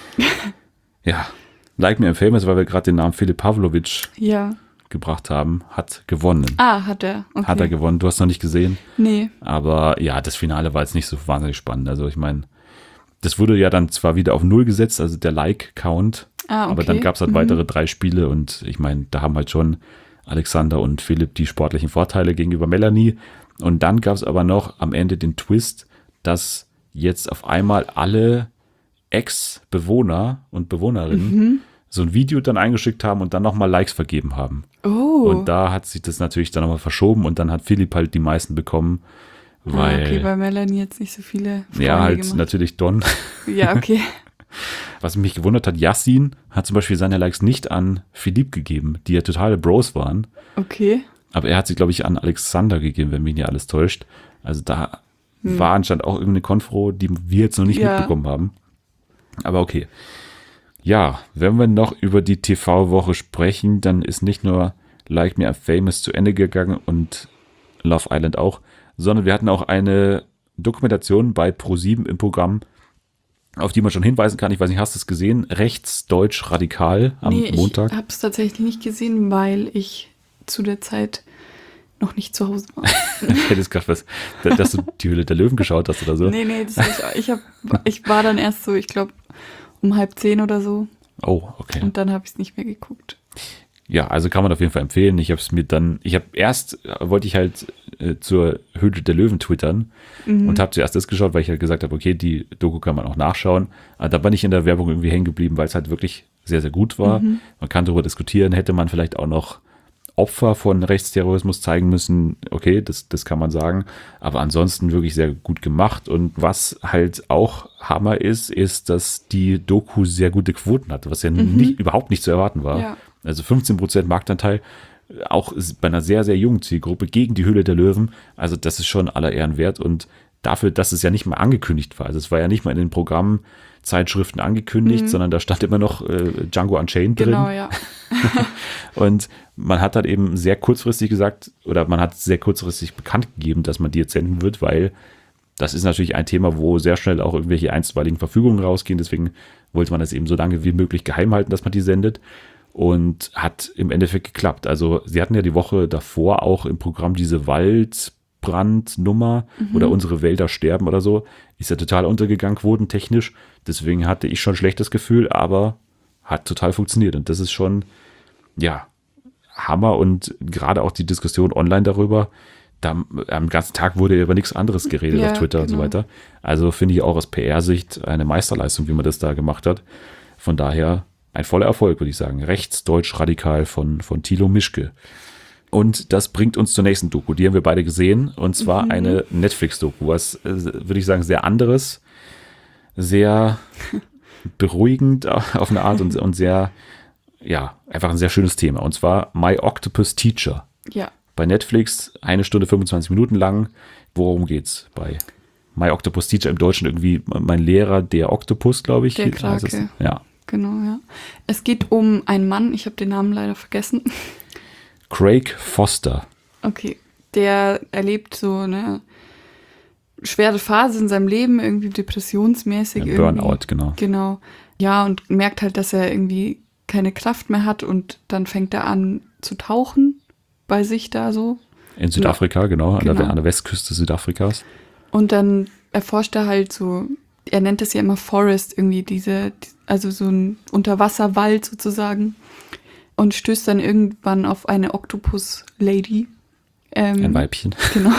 Ja, Like Me and Famous, weil wir gerade den Namen Philipp Pavlovic ja. gebracht haben, hat gewonnen. Ah, hat er. Okay. Hat er gewonnen. Du hast noch nicht gesehen. Nee. Aber ja, das Finale war jetzt nicht so wahnsinnig spannend. Also ich meine, das wurde ja dann zwar wieder auf Null gesetzt, also der Like-Count. Ah, okay. Aber dann gab es halt mhm. weitere drei Spiele, und ich meine, da haben halt schon Alexander und Philipp die sportlichen Vorteile gegenüber Melanie. Und dann gab es aber noch am Ende den Twist, dass jetzt auf einmal alle Ex-Bewohner und Bewohnerinnen mhm. so ein Video dann eingeschickt haben und dann nochmal Likes vergeben haben. Oh. Und da hat sich das natürlich dann nochmal verschoben, und dann hat Philipp halt die meisten bekommen. Weil, ah, okay, weil Melanie jetzt nicht so viele Freunde ja, halt gemacht. natürlich Don. Ja, okay. Was mich gewundert hat, Yassin hat zum Beispiel seine Likes nicht an Philipp gegeben, die ja totale Bros waren. Okay. Aber er hat sie, glaube ich, an Alexander gegeben, wenn mich nicht alles täuscht. Also da hm. war anscheinend auch irgendeine Konfro, die wir jetzt noch nicht ja. mitbekommen haben. Aber okay. Ja, wenn wir noch über die T V-Woche sprechen, dann ist nicht nur Like Me I'm Famous zu Ende gegangen und Love Island auch, sondern wir hatten auch eine Dokumentation bei ProSieben im Programm, auf die man schon hinweisen kann. Ich weiß nicht, hast du es gesehen? Rechtsdeutsch radikal am nee, Montag. Ich habe es tatsächlich nicht gesehen, weil ich zu der Zeit noch nicht zu Hause war. Hättest gerade was, dass du die Höhle der Löwen geschaut hast oder so? Nee, nee, das hab ich, ich, hab, ich war dann erst so, ich glaube, um halb zehn oder so. Oh, okay. Und dann habe ich es nicht mehr geguckt. Ja, also kann man auf jeden Fall empfehlen. Ich habe es mir dann, ich habe erst, wollte ich halt äh, zur Höhle der Löwen twittern mhm. und habe zuerst das geschaut, weil ich halt gesagt habe, okay, die Doku kann man auch nachschauen. Aber da bin ich in der Werbung irgendwie hängen geblieben, weil es halt wirklich sehr, sehr gut war. Mhm. Man kann darüber diskutieren, hätte man vielleicht auch noch Opfer von Rechtsterrorismus zeigen müssen. Okay, das, das kann man sagen. Aber ansonsten wirklich sehr gut gemacht. Und was halt auch Hammer ist, ist, dass die Doku sehr gute Quoten hatte, was ja mhm. nicht, überhaupt nicht zu erwarten war. Ja. Also fünfzehn Prozent Marktanteil, auch bei einer sehr, sehr jungen Zielgruppe gegen die Höhle der Löwen. Also das ist schon aller Ehren wert. Und dafür, dass es ja nicht mal angekündigt war. Also es war ja nicht mal in den Programmzeitschriften angekündigt, mhm. sondern da stand immer noch äh, Django Unchained drin. Genau, ja. Und man hat halt eben sehr kurzfristig gesagt, oder man hat sehr kurzfristig bekannt gegeben, dass man die jetzt senden wird, weil das ist natürlich ein Thema, wo sehr schnell auch irgendwelche einstweiligen Verfügungen rausgehen. Deswegen wollte man das eben so lange wie möglich geheim halten, dass man die sendet. Und hat im Endeffekt geklappt. Also sie hatten ja die Woche davor auch im Programm diese Waldbrandnummer mhm. oder unsere Wälder sterben oder so. Ist ja total untergegangen, quotentechnisch. Deswegen hatte ich schon ein schlechtes Gefühl, aber hat total funktioniert. Und das ist schon, ja, Hammer. Und gerade auch die Diskussion online darüber, da, am ganzen Tag wurde über nichts anderes geredet ja, auf Twitter genau. und so weiter. Also finde ich auch aus P R-Sicht eine Meisterleistung, wie man das da gemacht hat. Von daher ein voller Erfolg, würde ich sagen. Rechtsdeutsch radikal von, von Thilo Mischke. Und das bringt uns zur nächsten Doku. Die haben wir beide gesehen. Und zwar mhm. eine Netflix-Doku. Was, würde ich sagen, sehr anderes. Sehr beruhigend auf eine Art und, und sehr, ja, einfach ein sehr schönes Thema. Und zwar My Octopus Teacher. Ja. Bei Netflix, eine Stunde fünfundzwanzig Minuten lang. Worum geht's bei My Octopus Teacher? Im Deutschen irgendwie mein Lehrer, der Oktopus, glaube ich. Der Krake. Ja. Genau, ja. Es geht um einen Mann, ich habe den Namen leider vergessen. Craig Foster. Okay, der erlebt so eine schwere Phase in seinem Leben, irgendwie depressionsmäßig. Ja, Burnout, genau. Genau, ja, und merkt halt, dass er irgendwie keine Kraft mehr hat und dann fängt er an zu tauchen bei sich da so. In Südafrika, genau, an, genau. Der, an der Westküste Südafrikas. Und dann erforscht er halt so, er nennt es ja immer Forest, irgendwie diese, also so ein Unterwasserwald sozusagen, und stößt dann irgendwann auf eine Octopus-Lady. Ähm, ein Weibchen. Genau.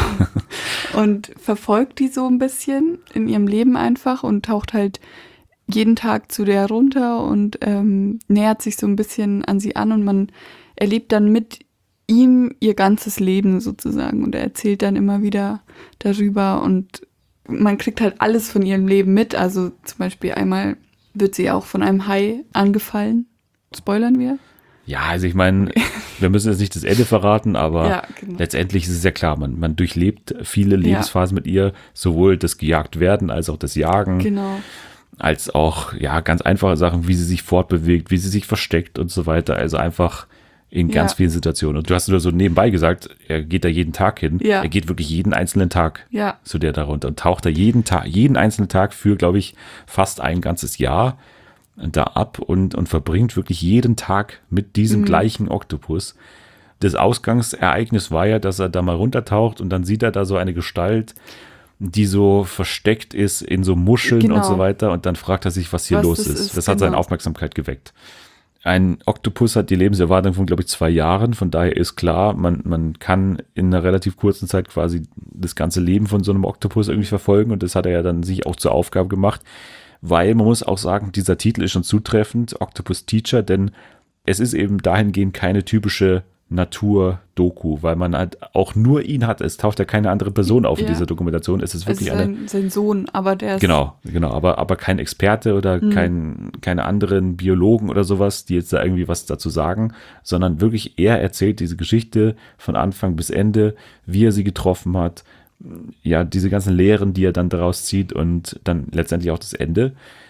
Und verfolgt die so ein bisschen in ihrem Leben einfach und taucht halt jeden Tag zu der runter und ähm, nähert sich so ein bisschen an sie an und man erlebt dann mit ihm ihr ganzes Leben sozusagen und er erzählt dann immer wieder darüber und man kriegt halt alles von ihrem Leben mit. Also zum Beispiel einmal wird sie auch von einem Hai angefallen. Spoilern wir? Ja, also ich meine, wir müssen jetzt nicht das Ende verraten, aber ja, genau. letztendlich ist es ja klar, man, man durchlebt viele Lebensphasen ja. mit ihr, sowohl das Gejagtwerden als auch das Jagen. Genau. Als auch, ja, ganz einfache Sachen, wie sie sich fortbewegt, wie sie sich versteckt und so weiter. Also einfach in ganz ja. vielen Situationen. Und du hast nur so nebenbei gesagt, er geht da jeden Tag hin. Ja. Er geht wirklich jeden einzelnen Tag ja. zu der darunter und taucht da jeden Tag, jeden einzelnen Tag für, glaube ich, fast ein ganzes Jahr da ab und, und verbringt wirklich jeden Tag mit diesem mhm. gleichen Oktopus. Das Ausgangsereignis war ja, dass er da mal runtertaucht und dann sieht er da so eine Gestalt, die so versteckt ist in so Muscheln genau. und so weiter und dann fragt er sich, was hier was los ist. ist. Das genau. hat seine Aufmerksamkeit geweckt. Ein Oktopus hat die Lebenserwartung von, glaube ich, zwei Jahren. Von daher ist klar, man, man kann in einer relativ kurzen Zeit quasi das ganze Leben von so einem Oktopus irgendwie verfolgen. Und das hat er ja dann sich auch zur Aufgabe gemacht. Weil man muss auch sagen, dieser Titel ist schon zutreffend, Octopus Teacher, denn es ist eben dahingehend keine typische Natur-Doku, weil man halt auch nur ihn hat. Es taucht ja keine andere Person auf ja. in dieser Dokumentation. Es ist wirklich es ist eine. Sein, sein Sohn, aber der ist. Genau, genau, aber, aber kein Experte oder mhm. kein, keine anderen Biologen oder sowas, die jetzt da irgendwie was dazu sagen, sondern wirklich er erzählt diese Geschichte von Anfang bis Ende, wie er sie getroffen hat, ja, diese ganzen Lehren, die er dann daraus zieht und dann letztendlich auch das Ende.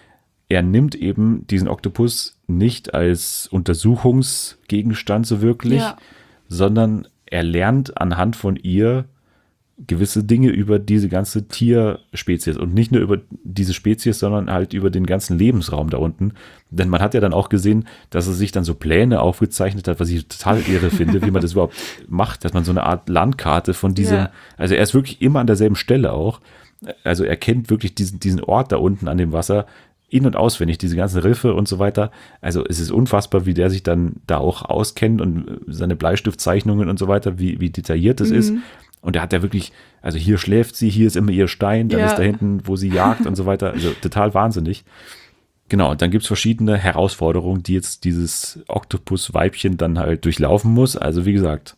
er nimmt eben diesen Oktopus nicht als Untersuchungsgegenstand so wirklich, ja. sondern er lernt anhand von ihr gewisse Dinge über diese ganze Tierspezies und nicht nur über diese Spezies, sondern halt über den ganzen Lebensraum da unten. Denn man hat ja dann auch gesehen, dass er sich dann so Pläne aufgezeichnet hat, was ich total irre finde, wie man das überhaupt macht, dass man so eine Art Landkarte von diesem, ja. also er ist wirklich immer an derselben Stelle auch. Also er kennt wirklich diesen, diesen Ort da unten an dem Wasser in- und auswendig, diese ganzen Riffe und so weiter. Also es ist unfassbar, wie der sich dann da auch auskennt und seine Bleistiftzeichnungen und so weiter, wie, wie detailliert das mhm. ist. Und er hat ja wirklich, also hier schläft sie, hier ist immer ihr Stein, dann ja. ist da hinten, wo sie jagt und so weiter. Also total wahnsinnig. Genau, und dann gibt es verschiedene Herausforderungen, die jetzt dieses Oktopus-Weibchen dann halt durchlaufen muss. Also wie gesagt,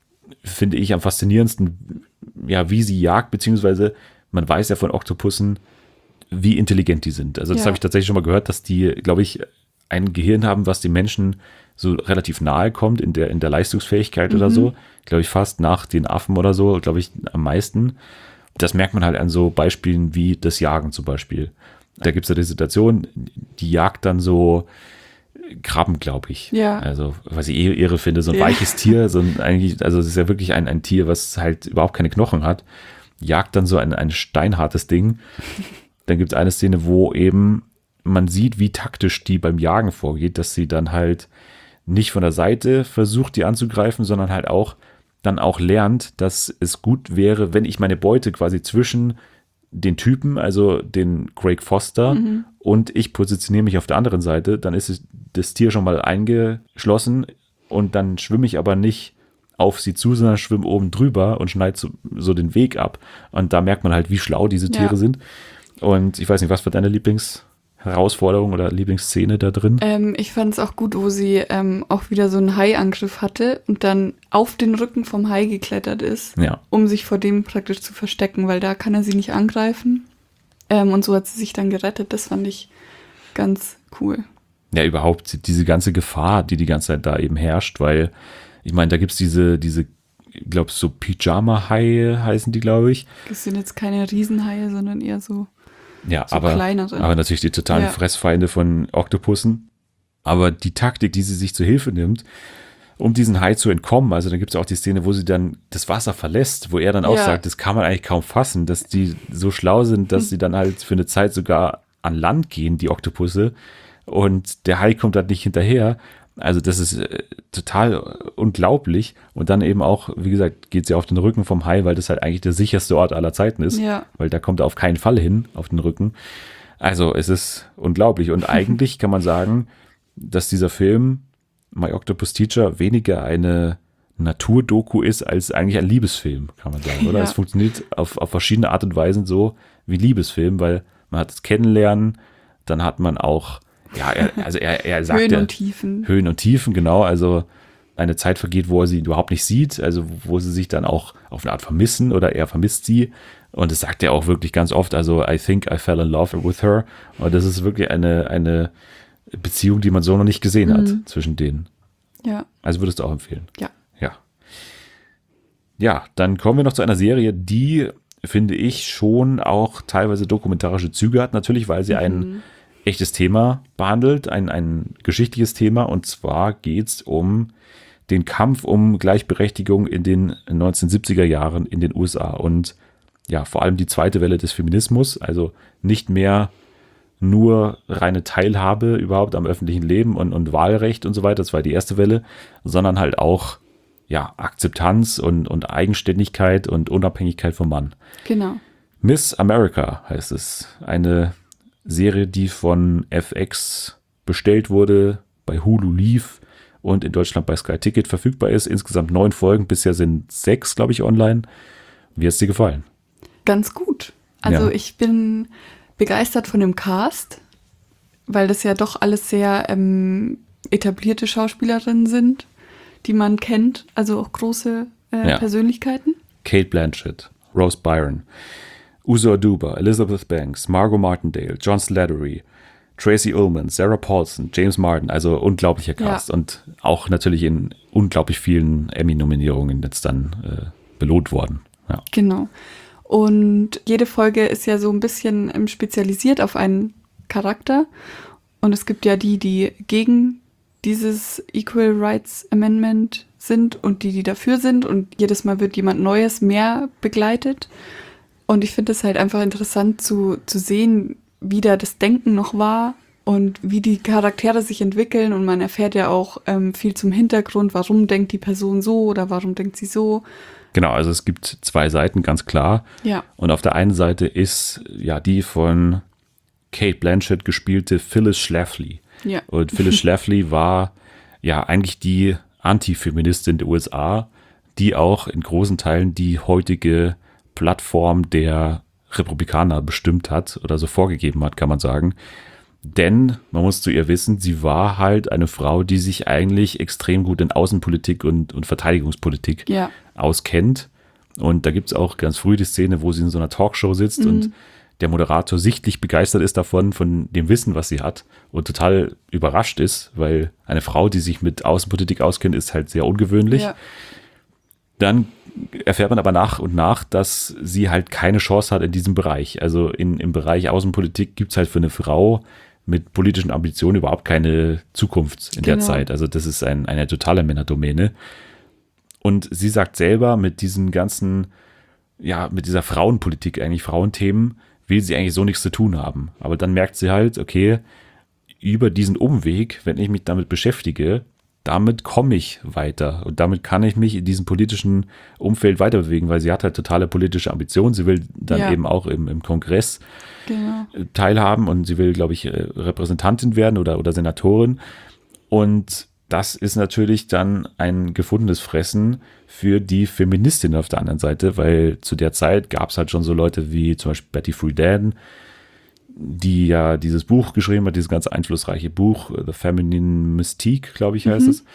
finde ich am faszinierendsten, ja, wie sie jagt, beziehungsweise man weiß ja von Oktopussen, wie intelligent die sind. Also das ja. habe ich tatsächlich schon mal gehört, dass die, glaube ich, ein Gehirn haben, was den Menschen so relativ nahe kommt in der, in der Leistungsfähigkeit mhm. oder so. Glaube ich fast nach den Affen oder so, glaube ich am meisten. Das merkt man halt an so Beispielen wie das Jagen zum Beispiel. Da gibt es ja die Situation, die jagt dann so Krabben, glaube ich. Ja. Also, was ich eh irre finde, so ein ja. weiches Tier, so ein, eigentlich, also es ist ja wirklich ein, ein Tier, was halt überhaupt keine Knochen hat, jagt dann so ein, ein steinhartes Ding. Dann gibt es eine Szene, wo eben man sieht, wie taktisch die beim Jagen vorgeht, dass sie dann halt nicht von der Seite versucht, die anzugreifen, sondern halt auch dann auch lernt, dass es gut wäre, wenn ich meine Beute quasi zwischen den Typen, also den Craig Foster mhm. und ich positioniere mich auf der anderen Seite, dann ist das Tier schon mal eingeschlossen und dann schwimme ich aber nicht auf sie zu, sondern schwimme oben drüber und schneide so, so den Weg ab. Und da merkt man halt, wie schlau diese Tiere ja. sind. Und ich weiß nicht, was war deine Lieblingsherausforderung oder Lieblingsszene da drin? Ähm, ich fand es auch gut, wo sie ähm, auch wieder so einen Haiangriff hatte und dann auf den Rücken vom Hai geklettert ist, ja. um sich vor dem praktisch zu verstecken, weil da kann er sie nicht angreifen. Ähm, und so hat sie sich dann gerettet. Das fand ich ganz cool. Ja, überhaupt diese ganze Gefahr, die die ganze Zeit da eben herrscht, weil ich meine, da gibt es diese, diese ich glaube, so Pyjama-Haie heißen die, glaube ich. Das sind jetzt keine Riesenhaie, sondern eher so, ja, so aber, kleinere. Aber natürlich die totalen ja. Fressfeinde von Oktopussen. Aber die Taktik, die sie sich zu Hilfe nimmt, um diesen Hai zu entkommen, also dann gibt es auch die Szene, wo sie dann das Wasser verlässt, wo er dann auch ja. sagt, das kann man eigentlich kaum fassen, dass die so schlau sind, dass hm. sie dann halt für eine Zeit sogar an Land gehen, die Oktopusse. Und der Hai kommt halt nicht hinterher. Also das ist äh, total unglaublich. Und dann eben auch, wie gesagt, geht sie auf den Rücken vom Hai, weil das halt eigentlich der sicherste Ort aller Zeiten ist. Ja. Weil da kommt er auf keinen Fall hin, auf den Rücken. Also es ist unglaublich. Und eigentlich kann man sagen, dass dieser Film My Octopus Teacher weniger eine Naturdoku ist, als eigentlich ein Liebesfilm, kann man sagen, oder? Ja. Es funktioniert auf, auf verschiedene Art und Weisen so wie Liebesfilm, weil man hat das Kennenlernen, dann hat man auch ja, er, also er, er sagt Höhen ja, und Tiefen. Höhen und Tiefen, genau. Also eine Zeit vergeht, wo er sie überhaupt nicht sieht, also wo sie sich dann auch auf eine Art vermissen oder er vermisst sie. Und das sagt er auch wirklich ganz oft. Also I think I fell in love with her. Und das ist wirklich eine, eine Beziehung, die man so noch nicht gesehen hat mhm. zwischen denen. Ja. Also würdest du auch empfehlen? Ja. Ja. Ja, dann kommen wir noch zu einer Serie, die, finde ich, schon auch teilweise dokumentarische Züge hat. Natürlich, weil sie mhm. ein echtes Thema behandelt, ein, ein geschichtliches Thema, und zwar geht es um den Kampf um Gleichberechtigung in den neunzehnhundertsiebziger Jahren in den U S A und ja, vor allem die zweite Welle des Feminismus, also nicht mehr nur reine Teilhabe überhaupt am öffentlichen Leben und, und Wahlrecht und so weiter, das war die erste Welle, sondern halt auch ja, Akzeptanz und, und Eigenständigkeit und Unabhängigkeit vom Mann. Genau. Miss America heißt es, eine Serie, die von F X bestellt wurde, bei Hulu lief und in Deutschland bei Sky Ticket verfügbar ist. Insgesamt neun Folgen, bisher sind sechs, glaube ich, online. Wie hat es dir gefallen? Ganz gut. Also ja. ich bin begeistert von dem Cast, weil das ja doch alles sehr ähm, etablierte Schauspielerinnen sind, die man kennt, also auch große äh, ja. Persönlichkeiten. Kate Blanchett, Rose Byrne, Uzo Aduba, Elizabeth Banks, Margot Martindale, John Slattery, Tracy Ullman, Sarah Paulson, James Martin, also unglaublicher Cast. Ja. Und auch natürlich in unglaublich vielen Emmy-Nominierungen jetzt dann äh, belohnt worden. Ja. Genau. Und jede Folge ist ja so ein bisschen ähm, spezialisiert auf ein Charakter. Und es gibt ja die, die gegen dieses Equal Rights Amendment sind und die, die dafür sind. Und jedes Mal wird jemand Neues mehr begleitet. Und ich finde es halt einfach interessant zu, zu sehen, wie da das Denken noch war und wie die Charaktere sich entwickeln. Und man erfährt ja auch ähm, viel zum Hintergrund, warum denkt die Person so oder warum denkt sie so. Genau, also es gibt zwei Seiten, ganz klar. Ja. Und auf der einen Seite ist ja die von Cate Blanchett gespielte Phyllis Schlafly. Ja. Und Phyllis Schlafly war ja eigentlich die Antifeministin der U S A, die auch in großen Teilen die heutige Plattform der Republikaner bestimmt hat oder so vorgegeben hat, kann man sagen. Denn, man muss zu ihr wissen, sie war halt eine Frau, die sich eigentlich extrem gut in Außenpolitik und, und Verteidigungspolitik ja. auskennt. Und da gibt es auch ganz früh die Szene, wo sie in so einer Talkshow sitzt mhm. und der Moderator sichtlich begeistert ist davon, von dem Wissen, was sie hat und total überrascht ist, weil eine Frau, die sich mit Außenpolitik auskennt, ist halt sehr ungewöhnlich. Ja. Dann erfährt man aber nach und nach, dass sie halt keine Chance hat in diesem Bereich. Also in, im Bereich Außenpolitik gibt es halt für eine Frau mit politischen Ambitionen überhaupt keine Zukunft in genau. der Zeit. Also das ist ein, eine totale Männerdomäne. Und sie sagt selber, mit diesen ganzen, ja, mit dieser Frauenpolitik, eigentlich Frauenthemen, will sie eigentlich so nichts zu tun haben. Aber dann merkt sie halt, okay, über diesen Umweg, wenn ich mich damit beschäftige, damit komme ich weiter und damit kann ich mich in diesem politischen Umfeld weiterbewegen, weil sie hat halt totale politische Ambitionen. Sie will dann ja. eben auch im, im Kongress genau. teilhaben und sie will, glaube ich, Repräsentantin werden oder, oder Senatorin. Und das ist natürlich dann ein gefundenes Fressen für die Feministin auf der anderen Seite, weil zu der Zeit gab es halt schon so Leute wie zum Beispiel Betty Friedan, die ja dieses Buch geschrieben hat, dieses ganz einflussreiche Buch, The Feminine Mystique, glaube ich, heißt mhm. es.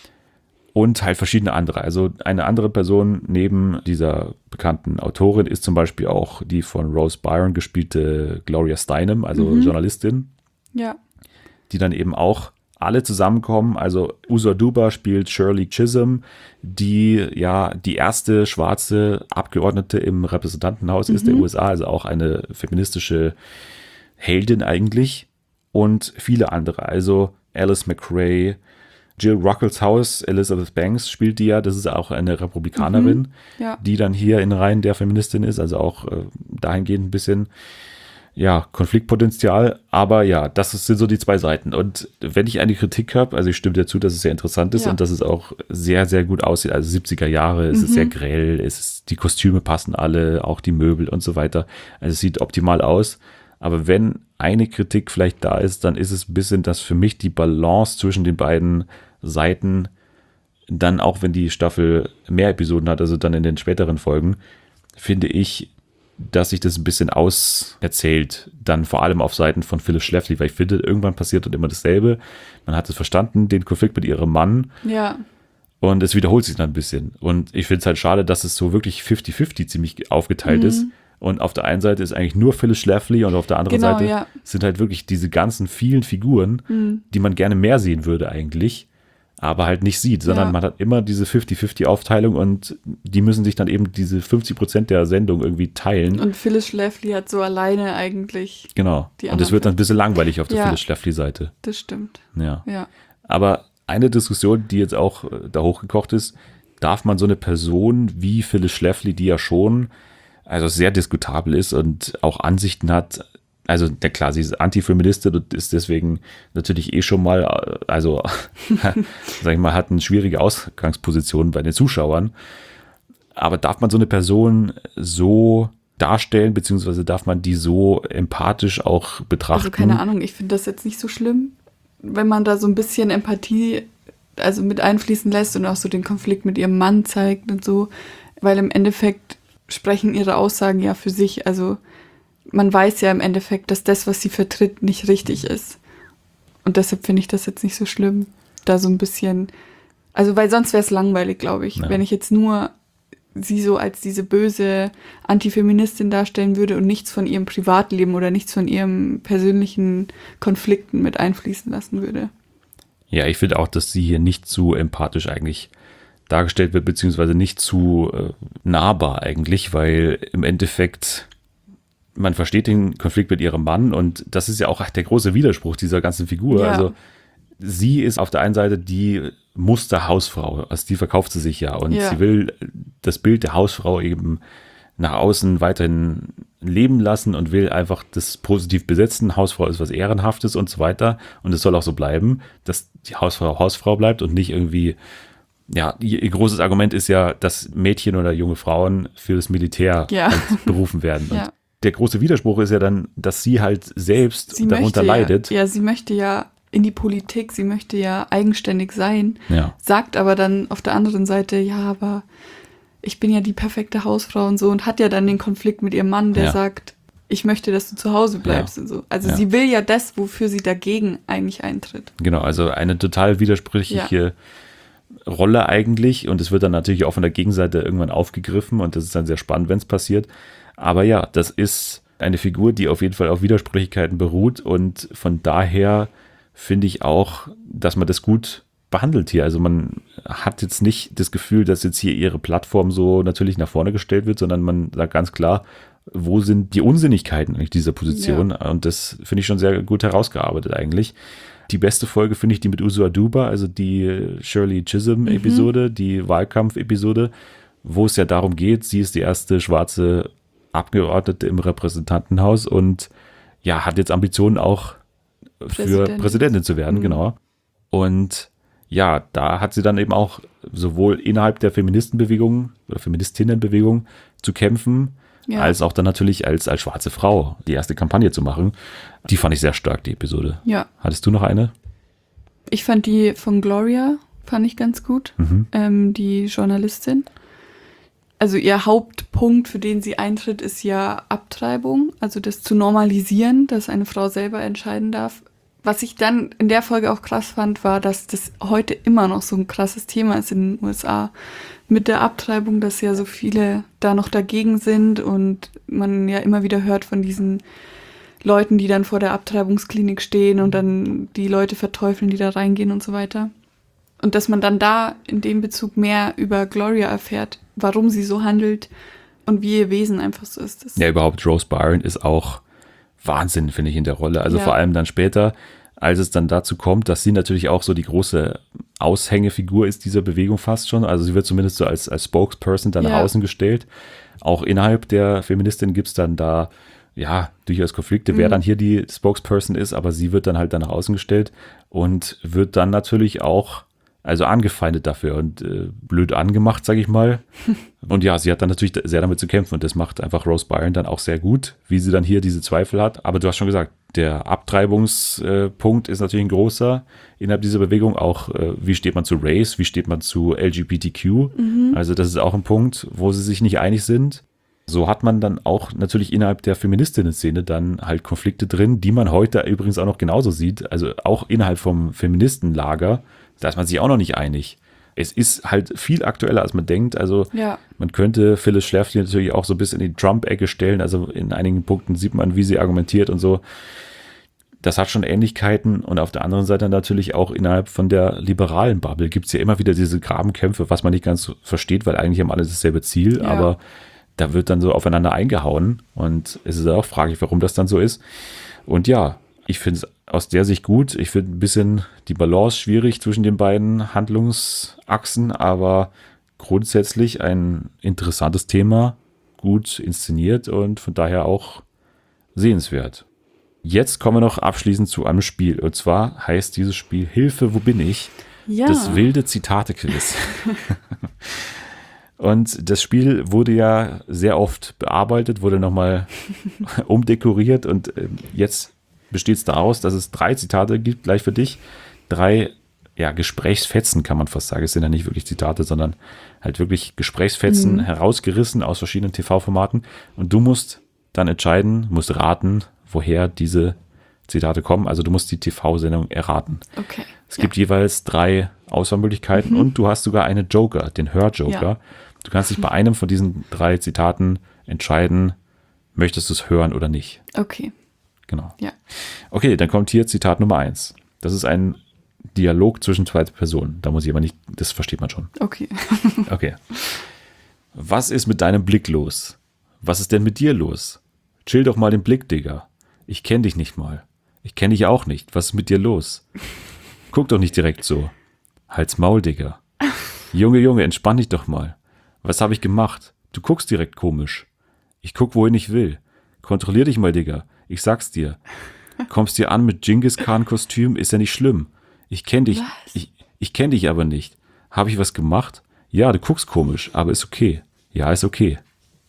Und halt verschiedene andere. Also eine andere Person neben dieser bekannten Autorin ist zum Beispiel auch die von Rose Byrne gespielte Gloria Steinem, also mhm. Journalistin. Ja. Die dann eben auch alle zusammenkommen. Also Usor Duba spielt Shirley Chisholm, die ja die erste schwarze Abgeordnete im Repräsentantenhaus mhm. ist der U S A, also auch eine feministische Heldin eigentlich. Und viele andere, also Alice McRae, Jill Ruckelshaus, Elizabeth Banks spielt die ja, das ist auch eine Republikanerin, mhm. ja. die dann hier in Reihen der Feministin ist, also auch äh, dahingehend ein bisschen ja, Konfliktpotenzial, aber ja, das sind so die zwei Seiten. Und wenn ich eine Kritik habe, also ich stimme dir zu, dass es sehr interessant ist ja. und dass es auch sehr, sehr gut aussieht, also siebziger Jahre, es mhm. ist sehr grell, es ist, die Kostüme passen alle, auch die Möbel und so weiter, also es sieht optimal aus, aber wenn eine Kritik vielleicht da ist, dann ist es ein bisschen, dass für mich die Balance zwischen den beiden Seiten, dann auch wenn die Staffel mehr Episoden hat, also dann in den späteren Folgen, finde ich, dass sich das ein bisschen auserzählt, dann vor allem auf Seiten von Phyllis Schlafly, weil ich finde, irgendwann passiert dort immer dasselbe. Man hat es verstanden, den Konflikt mit ihrem Mann. Ja. Und es wiederholt sich dann ein bisschen. Und ich finde es halt schade, dass es so wirklich fifty fifty ziemlich aufgeteilt mhm. ist. Und auf der einen Seite ist eigentlich nur Phyllis Schlafly und auf der anderen genau, Seite ja. sind halt wirklich diese ganzen vielen Figuren, mhm. die man gerne mehr sehen würde eigentlich, aber halt nicht sieht, sondern ja. man hat immer diese fifty fifty Aufteilung und die müssen sich dann eben diese fünfzig Prozent der Sendung irgendwie teilen. Und Phyllis Schlafly hat so alleine eigentlich. Genau. Und es wird dann ein bisschen langweilig auf der ja. Phyllis Schlafly-Seite. Das stimmt. Ja. ja. Aber eine Diskussion, die jetzt auch äh, da hochgekocht ist, darf man so eine Person wie Phyllis Schlafly, die ja schon also sehr diskutabel ist und auch Ansichten hat, also ja klar, sie ist Antifeministin und ist deswegen natürlich eh schon mal, also sag ich mal, hat eine schwierige Ausgangsposition bei den Zuschauern. Aber darf man so eine Person so darstellen, beziehungsweise darf man die so empathisch auch betrachten? Also keine Ahnung, ich finde das jetzt nicht so schlimm, wenn man da so ein bisschen Empathie also mit einfließen lässt und auch so den Konflikt mit ihrem Mann zeigt und so, weil im Endeffekt sprechen ihre Aussagen ja für sich, also man weiß ja im Endeffekt, dass das, was sie vertritt, nicht richtig ist. Und deshalb finde ich das jetzt nicht so schlimm, da so ein bisschen, also weil sonst wäre es langweilig, glaube ich, ja. wenn ich jetzt nur sie so als diese böse Antifeministin darstellen würde und nichts von ihrem Privatleben oder nichts von ihrem persönlichen Konflikten mit einfließen lassen würde. Ja, ich finde auch, dass sie hier nicht zu empathisch eigentlich dargestellt wird, beziehungsweise nicht zu äh, nahbar eigentlich, weil im Endeffekt man versteht den Konflikt mit ihrem Mann und das ist ja auch der große Widerspruch dieser ganzen Figur. Ja. Also sie ist auf der einen Seite die Musterhausfrau, also die verkauft sie sich ja und ja. sie will das Bild der Hausfrau eben nach außen weiterhin leben lassen und will einfach das positiv besetzen. Hausfrau ist was Ehrenhaftes und so weiter und es soll auch so bleiben, dass die Hausfrau Hausfrau bleibt und nicht irgendwie, ja, ihr großes Argument ist ja, dass Mädchen oder junge Frauen für das Militär ja. halt berufen werden. Ja. Und der große Widerspruch ist ja dann, dass sie halt selbst sie darunter leidet. Ja, ja, sie möchte ja in die Politik, sie möchte ja eigenständig sein, ja. sagt aber dann auf der anderen Seite, ja, aber ich bin ja die perfekte Hausfrau und so und hat ja dann den Konflikt mit ihrem Mann, der ja. sagt, ich möchte, dass du zu Hause bleibst ja. und so. Also ja. sie will ja das, wofür sie dagegen eigentlich eintritt. Genau, also eine total widersprüchliche ja. Rolle eigentlich und es wird dann natürlich auch von der Gegenseite irgendwann aufgegriffen und das ist dann sehr spannend, wenn es passiert. Aber ja, das ist eine Figur, die auf jeden Fall auf Widersprüchlichkeiten beruht und von daher finde ich auch, dass man das gut behandelt hier. Also man hat jetzt nicht das Gefühl, dass jetzt hier ihre Plattform so natürlich nach vorne gestellt wird, sondern man sagt ganz klar, wo sind die Unsinnigkeiten eigentlich dieser Position? Ja. Und das finde ich schon sehr gut herausgearbeitet eigentlich. Die beste Folge finde ich die mit Uzo Aduba, also die Shirley Chisholm-Episode, mhm. die Wahlkampf-Episode, wo es ja darum geht, sie ist die erste schwarze Abgeordnete im Repräsentantenhaus und ja, hat jetzt Ambitionen auch für Präsidentin, Präsidentin zu werden, mhm. genau. Und ja, da hat sie dann eben auch sowohl innerhalb der Feministenbewegung oder Feministinnenbewegung zu kämpfen, ja. als auch dann natürlich als, als schwarze Frau die erste Kampagne zu machen. Die fand ich sehr stark, die Episode. Ja. Hattest du noch eine? Ich fand die von Gloria, fand ich ganz gut, mhm. ähm, die Journalistin. Also ihr Hauptpunkt, für den sie eintritt, ist ja Abtreibung, also das zu normalisieren, dass eine Frau selber entscheiden darf. Was ich dann in der Folge auch krass fand, war, dass das heute immer noch so ein krasses Thema ist in den U S A mit der Abtreibung, dass ja so viele da noch dagegen sind und man ja immer wieder hört von diesen Leuten, die dann vor der Abtreibungsklinik stehen und dann die Leute verteufeln, die da reingehen und so weiter. Und dass man dann da in dem Bezug mehr über Gloria erfährt, warum sie so handelt und wie ihr Wesen einfach so ist. Das ja, überhaupt Rose Byrne ist auch Wahnsinn, finde ich, in der Rolle. Also ja. vor allem dann später, als es dann dazu kommt, dass sie natürlich auch so die große Aushängefigur ist dieser Bewegung fast schon. Also sie wird zumindest so als, als Spokesperson dann ja. nach außen gestellt. Auch innerhalb der Feministin gibt es dann da ja durchaus Konflikte, mhm. wer dann hier die Spokesperson ist, aber sie wird dann halt dann nach außen gestellt und wird dann natürlich auch also angefeindet dafür und äh, blöd angemacht, sage ich mal. Und ja, sie hat dann natürlich sehr damit zu kämpfen und das macht einfach Rose Byrne dann auch sehr gut, wie sie dann hier diese Zweifel hat. Aber du hast schon gesagt, der Abtreibungspunkt äh, ist natürlich ein großer innerhalb dieser Bewegung. Auch äh, wie steht man zu Race, wie steht man zu L G B T Q. Mhm. Also das ist auch ein Punkt, wo sie sich nicht einig sind. So hat man dann auch natürlich innerhalb der Feministinnen-Szene dann halt Konflikte drin, die man heute übrigens auch noch genauso sieht. Also auch innerhalb vom Feministenlager, da ist man sich auch noch nicht einig. Es ist halt viel aktueller, als man denkt. Also ja. man könnte Phyllis Schlafly natürlich auch so ein bisschen in die Trump-Ecke stellen. Also in einigen Punkten sieht man, wie sie argumentiert und so. Das hat schon Ähnlichkeiten. Und auf der anderen Seite natürlich auch innerhalb von der liberalen Bubble gibt es ja immer wieder diese Grabenkämpfe, was man nicht ganz versteht, weil eigentlich haben alle dasselbe Ziel. Ja. Aber da wird dann so aufeinander eingehauen. Und es ist auch fraglich, warum das dann so ist. Und ja, ich finde es aus der Sicht gut. Ich finde ein bisschen die Balance schwierig zwischen den beiden Handlungsachsen, aber grundsätzlich ein interessantes Thema, gut inszeniert und von daher auch sehenswert. Jetzt kommen wir noch abschließend zu einem Spiel. Und zwar heißt dieses Spiel Hilfe, wo bin ich? Ja. Das wilde Zitate-Quiz. Und das Spiel wurde ja sehr oft bearbeitet, wurde nochmal umdekoriert und jetzt besteht es daraus, dass es drei Zitate gibt, gleich für dich. Drei ja, Gesprächsfetzen, kann man fast sagen. Es sind ja nicht wirklich Zitate, sondern halt wirklich Gesprächsfetzen mhm. herausgerissen aus verschiedenen T V-Formaten. Und du musst dann entscheiden, musst raten, woher diese Zitate kommen. Also du musst die T V-Sendung erraten. Okay. Es gibt ja. jeweils drei Auswahlmöglichkeiten mhm. und du hast sogar einen Joker, den Hör-Joker. Ja. Du kannst dich bei einem von diesen drei Zitaten entscheiden, möchtest du es hören oder nicht. Okay. Genau. Ja. Okay, dann kommt hier Zitat Nummer eins. Das ist ein Dialog zwischen zwei Personen. Da muss ich aber nicht, das versteht man schon. Okay. Okay. Was ist mit deinem Blick los? Was ist denn mit dir los? Chill doch mal den Blick, Digga. Ich kenn dich nicht mal. Ich kenn dich auch nicht. Was ist mit dir los? Guck doch nicht direkt so. Halt's Maul, Digga. Junge, Junge, entspann dich doch mal. Was habe ich gemacht? Du guckst direkt komisch. Ich guck, wohin ich will. Kontrollier dich mal, Digga. Ich sag's dir. Kommst dir an mit Genghis Khan-Kostüm, ist ja nicht schlimm. Ich kenn dich. Ich, ich kenn dich aber nicht. Habe ich was gemacht? Ja, du guckst komisch, aber ist okay. Ja, ist okay.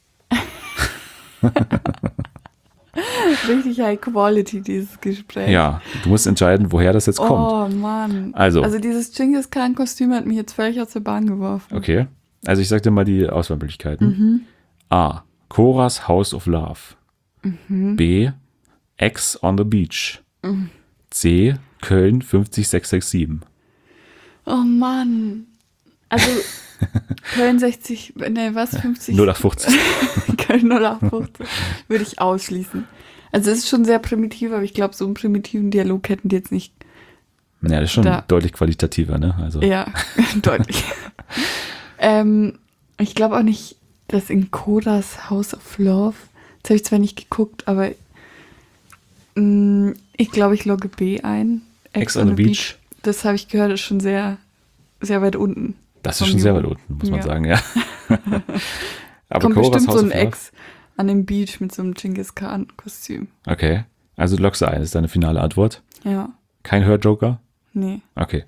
Richtig high quality, dieses Gespräch. Ja, du musst entscheiden, woher das jetzt kommt. Oh Mann. Also, also dieses Genghis Khan-Kostüm hat mich jetzt völlig aus der Bahn geworfen. Okay. Also ich sag dir mal die Auswahlmöglichkeiten. Mhm. A. Koras House of Love. Mhm. B. Ex on the Beach. Mhm. C. Köln fünf sechs sechs sieben. Oh Mann. Also Köln sechzig, ne was, fünfzig? null acht fünfzig. Köln null acht fünfzig würde ich ausschließen. Also es ist schon sehr primitiv, aber ich glaube, so einen primitiven Dialog hätten die jetzt nicht. Ja, das ist schon da. Deutlich qualitativer, ne? Also. Ja, deutlich. ähm, ich glaube auch nicht, dass in Koras House of Love, das habe ich zwar nicht geguckt, aber mh, ich glaube, ich logge B ein. Ex, Ex on, on the Beach. Beach. Das habe ich gehört, ist schon sehr, sehr weit unten. Das ist schon sehr weit unten, muss man ja. sagen, ja. Aber kommt Koras bestimmt House so ein Ex an dem Beach mit so einem Genghis Khan-Kostüm. Okay, also du loggst ein, ist deine finale Antwort? Ja. Kein Hörjoker? Nee. Okay.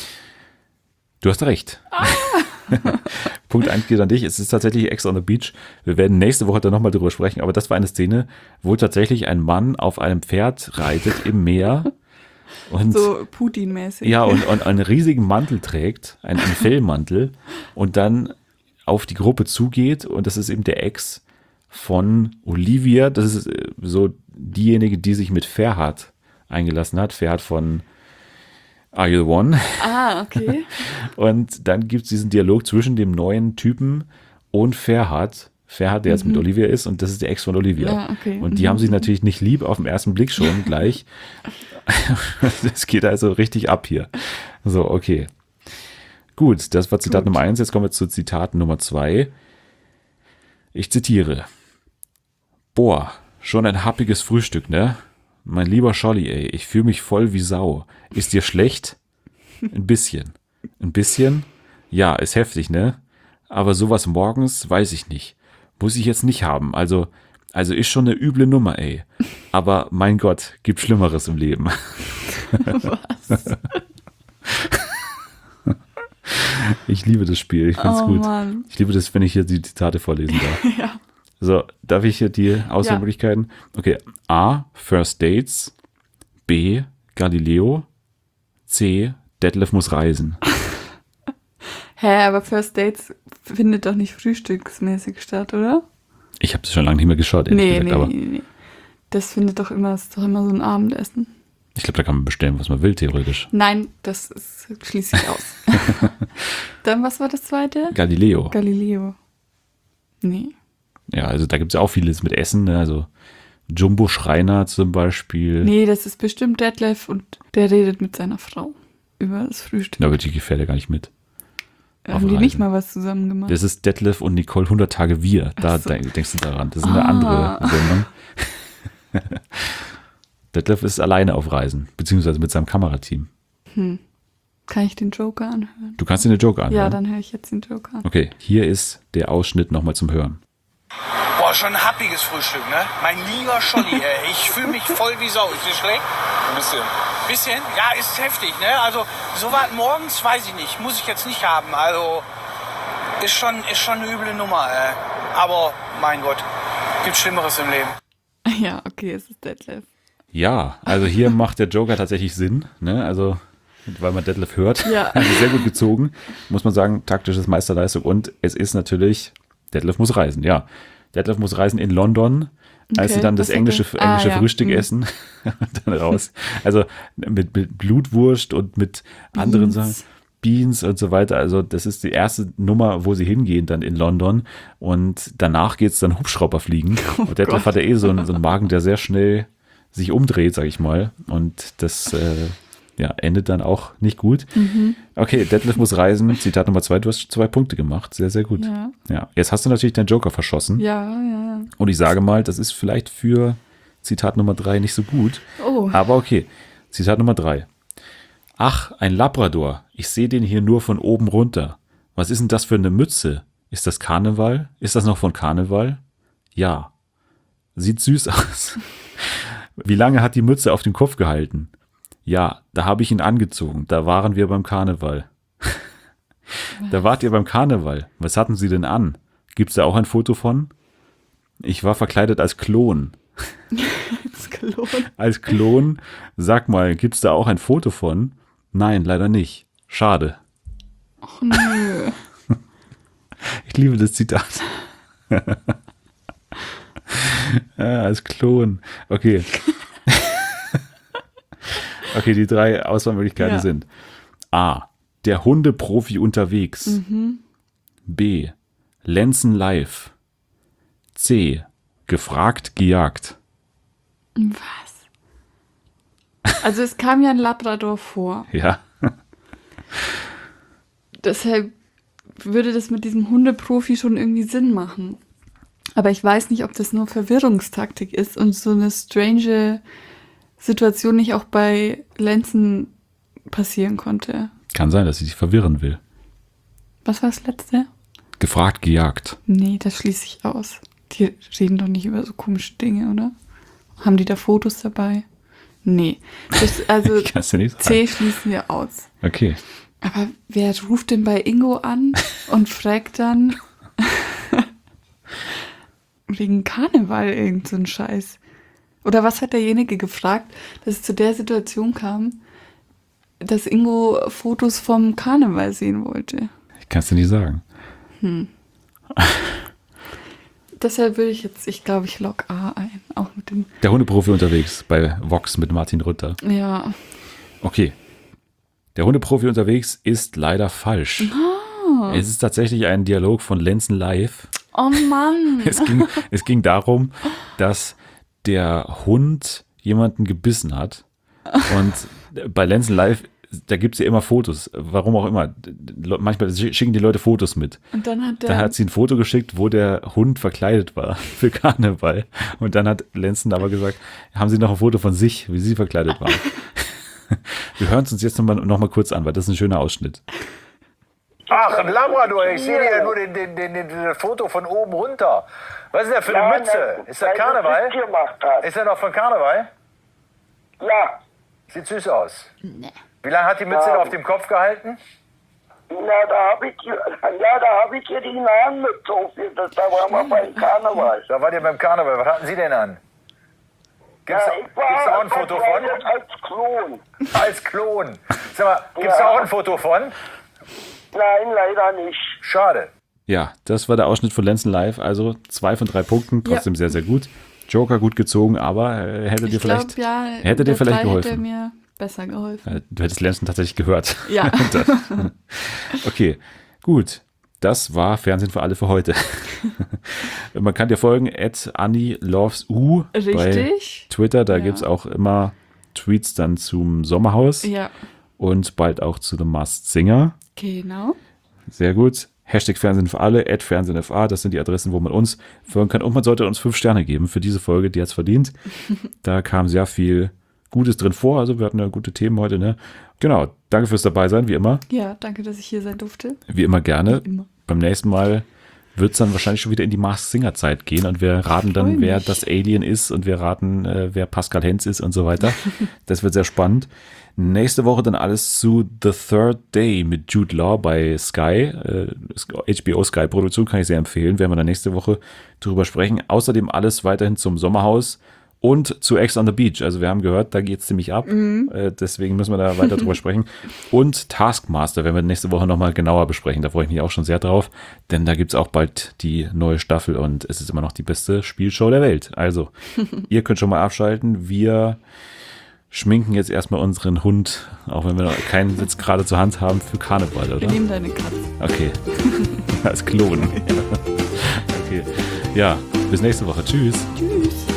Du hast recht. Ah. Punkt eins geht an dich. Es ist tatsächlich Ex on the Beach. Wir werden nächste Woche dann nochmal drüber sprechen, aber das war eine Szene, wo tatsächlich ein Mann auf einem Pferd reitet im Meer. Und, so Putin-mäßig. Ja, und, und einen riesigen Mantel trägt, einen, einen Fellmantel, und dann auf die Gruppe zugeht, und das ist eben der Ex von Olivia. Das ist so diejenige, die sich mit Ferhat eingelassen hat. Ferhat von Are You the One? Ah, okay. Und dann gibt es diesen Dialog zwischen dem neuen Typen und Ferhat. Ferhat, der mhm. jetzt mit Olivia ist, und das ist der Ex von Olivia. Ja, okay. Und die mhm. haben sich natürlich nicht lieb auf den ersten Blick schon gleich. Das geht also richtig ab hier. So, okay. Gut, das war Zitat Gut. Nummer eins. Jetzt kommen wir zu Zitat Nummer zwei. Ich zitiere. Boah, schon ein happiges Frühstück, ne? Mein lieber Scholli, ey, ich fühle mich voll wie Sau. Ist dir schlecht? Ein bisschen. Ein bisschen? Ja, ist heftig, ne? Aber sowas morgens, weiß ich nicht. Muss ich jetzt nicht haben. Also, also ist schon eine üble Nummer, ey. Aber mein Gott, gibt Schlimmeres im Leben. Was? Ich liebe das Spiel, ich find's oh, gut. Mann. Ich liebe das, wenn ich hier die Zitate vorlesen darf. Ja. So, darf ich hier die Auswahlmöglichkeiten? Ja. Okay, A, First Dates, B, Galileo, C, Detlef muss reisen. Hä, aber First Dates findet doch nicht frühstücksmäßig statt, oder? Ich habe das schon lange nicht mehr geschaut, ehrlich nee, gesagt. Nee, aber nee, nee. Das findet doch immer, ist doch immer so ein Abendessen. Ich glaube, da kann man bestellen, was man will, theoretisch. Nein, das ist, schließe ich aus. Dann, was war das zweite? Galileo. Galileo. Nee. Ja, also da gibt es ja auch vieles mit Essen, ne? Also Jumbo Schreiner zum Beispiel. Nee, das ist bestimmt Detlef, und der redet mit seiner Frau über das Frühstück. Ja, aber die gefährt ja gar nicht mit. Haben die nicht mal was zusammen gemacht? Das ist Detlef und Nicole hundert Tage Wir. Da so. denkst du daran. Das ist eine ah. andere Sendung. Detlef ist alleine auf Reisen, beziehungsweise mit seinem Kamerateam. Hm. Kann ich den Joker anhören? Du kannst dir den Joker anhören? Ja, dann höre ich jetzt den Joker an. Okay, hier ist der Ausschnitt nochmal zum Hören. Boah, schon ein happiges Frühstück, ne? Mein lieber Scholli, ey. Ich fühle mich voll wie Sau. Ist dir schlecht? Ein bisschen. Bisschen? Ja, ist heftig, ne? Also, so was morgens, weiß ich nicht. Muss ich jetzt nicht haben. Also, ist schon, ist schon eine üble Nummer, ey. Aber, mein Gott, gibt Schlimmeres im Leben. Ja, okay, es ist Detlef. Ja, also hier macht der Joker tatsächlich Sinn, ne? Also, weil man Detlef hört. Ja. Also sehr gut gezogen, muss man sagen. Taktisches Meisterleistung. Und es ist natürlich, Detlef muss reisen, ja. Detlef muss reisen in London, als okay, sie dann das englische, englische ah, Frühstück ja. essen und dann raus. Also mit, mit Blutwurst und mit Beans. anderen Sachen, Beans und so weiter. Also das ist die erste Nummer, wo sie hingehen dann in London, und danach geht es dann Hubschrauber fliegen. Oh und Detlef Gott. hat ja eh so einen, so einen Magen, der sehr schnell sich umdreht, sag ich mal. Und das äh, ja, endet dann auch nicht gut. Mhm. Okay, Detlef muss reisen. Zitat Nummer zwei, du hast zwei Punkte gemacht. Sehr, sehr gut. Ja. Ja, jetzt hast du natürlich deinen Joker verschossen. Ja, ja. Und ich sage mal, das ist vielleicht für Zitat Nummer drei nicht so gut. Oh. Aber okay, Zitat Nummer drei. Ach, ein Labrador. Ich sehe den hier nur von oben runter. Was ist denn das für eine Mütze? Ist das Karneval? Ist das noch von Karneval? Ja. Sieht süß aus. Wie lange hat die Mütze auf dem Kopf gehalten? Ja, da habe ich ihn angezogen. Da waren wir beim Karneval. Da wart ihr beim Karneval. Was hatten sie denn an? Gibt's da auch ein Foto von? Ich war verkleidet als Klon. Als Klon? Als Klon. Sag mal, gibt's da auch ein Foto von? Nein, leider nicht. Schade. Ach nö. Ich liebe das Zitat. Ja, als Klon. Okay. Okay, die drei Auswahlmöglichkeiten ja. sind A. Der Hundeprofi unterwegs. Mhm. B. Lenzen live. C. Gefragt, gejagt. Was? Also es kam ja ein Labrador vor. Ja. Deshalb würde das mit diesem Hundeprofi schon irgendwie Sinn machen. Aber ich weiß nicht, ob das nur Verwirrungstaktik ist und so eine strange Situation nicht auch bei Lenzen passieren konnte. Kann sein, dass sie dich verwirren will. Was war das letzte? Gefragt, gejagt. Nee, das schließe ich aus. Die reden doch nicht über so komische Dinge, oder? Haben die da Fotos dabei? Nee. Das, also Kannst du nicht sagen. C schließen wir aus. Okay. Aber wer ruft denn bei Ingo an und fragt dann wegen Karneval irgend so ein Scheiß? Oder was hat derjenige gefragt, dass es zu der Situation kam, dass Ingo Fotos vom Karneval sehen wollte? Ich kann es dir nicht sagen. Hm. Deshalb würde ich jetzt, ich glaube, ich log A ein. Auch mit dem. Der Hundeprofi unterwegs bei Vox mit Martin Rütter. Ja. Okay. Der Hundeprofi unterwegs ist leider falsch. Oh. Es ist tatsächlich ein Dialog von Lenzen live. Oh Mann. Es ging, es ging darum, dass der Hund jemanden gebissen hat. Und bei Lenzen live, da gibt es ja immer Fotos. Warum auch immer. Manchmal schicken die Leute Fotos mit. Und dann hat der. Da hat sie ein Foto geschickt, wo der Hund verkleidet war für Karneval. Und dann hat Lenzen aber gesagt, haben Sie noch ein Foto von sich, wie Sie verkleidet waren? Wir hören es uns jetzt nochmal noch mal kurz an, weil das ist ein schöner Ausschnitt. Ach, ein Labrador, ich sehe ja nur den, den, den, den, den Foto von oben runter. Was ist der für eine Ja, Mütze? nein, Ist das weil Karneval? er das gemacht hat. Ist er noch von Karneval? Ja, Sieht süß aus. Wie lange hat die Mütze Ja. da auf dem Kopf gehalten? na, da habe ich, ja, da habe ich hier die Namen gezogen. Das, da waren wir beim Karneval. Da wart ihr beim Karneval. Was hatten Sie denn an? Gibt's, Ja, da- ich gibt's da auch ein war Foto verkleidet von? als Klon. Als Klon. Sag mal, gibt's Ja. da auch ein Foto von? Nein, leider nicht. Schade. Ja, das war der Ausschnitt von Lenzen live. Also zwei von drei Punkten, trotzdem Ja. sehr, sehr gut. Joker gut gezogen, aber äh, hätte dir ich glaube, vielleicht, ja, hätte dir der vielleicht drei geholfen. Hätte mir besser geholfen. Äh, Du hättest Lenzen tatsächlich gehört. Ja. Okay, gut. Das war Fernsehen für alle für heute. Man kann dir folgen, at Anni loves U bei Richtig. Twitter. Da Ja. gibt es auch immer Tweets dann zum Sommerhaus Ja, und bald auch zu The Masked Singer. genau. Sehr gut. Hashtag Fernsehen für alle, at Fernsehen F A, das sind die Adressen, wo man uns folgen kann. Und man sollte uns fünf Sterne geben für diese Folge, die hat es verdient. Da kam sehr viel Gutes drin vor, also wir hatten ja gute Themen heute, ne? Genau, danke fürs dabei sein, wie immer. Ja, danke, dass ich hier sein durfte. Wie immer gerne. Wie immer. Beim nächsten Mal wird es dann wahrscheinlich schon wieder in die Masked Singer Zeit gehen und wir raten dann, freu wer mich. das Alien ist und wir raten, äh, wer Pascal Hens ist und so weiter. Das wird sehr spannend. Nächste Woche dann alles zu The Third Day mit Jude Law bei Sky. Äh, H B O Sky Produktion kann ich sehr empfehlen. Werden wir dann nächste Woche drüber sprechen. Außerdem alles weiterhin zum Sommerhaus und zu Ex on the Beach. Also wir haben gehört, da geht es ziemlich ab. Äh, deswegen müssen wir da weiter drüber sprechen. Und Taskmaster werden wir nächste Woche nochmal genauer besprechen. Da freue ich mich auch schon sehr drauf. Denn da gibt es auch bald die neue Staffel und es ist immer noch die beste Spielshow der Welt. Also, ihr könnt schon mal abschalten. Wir schminken jetzt erstmal unseren Hund, auch wenn wir noch keinen Sitz gerade zur Hand haben, für Karneval, Wir oder? nehmen deine Katze. Okay. Als Klon. Okay. Ja, bis nächste Woche. Tschüss. Tschüss.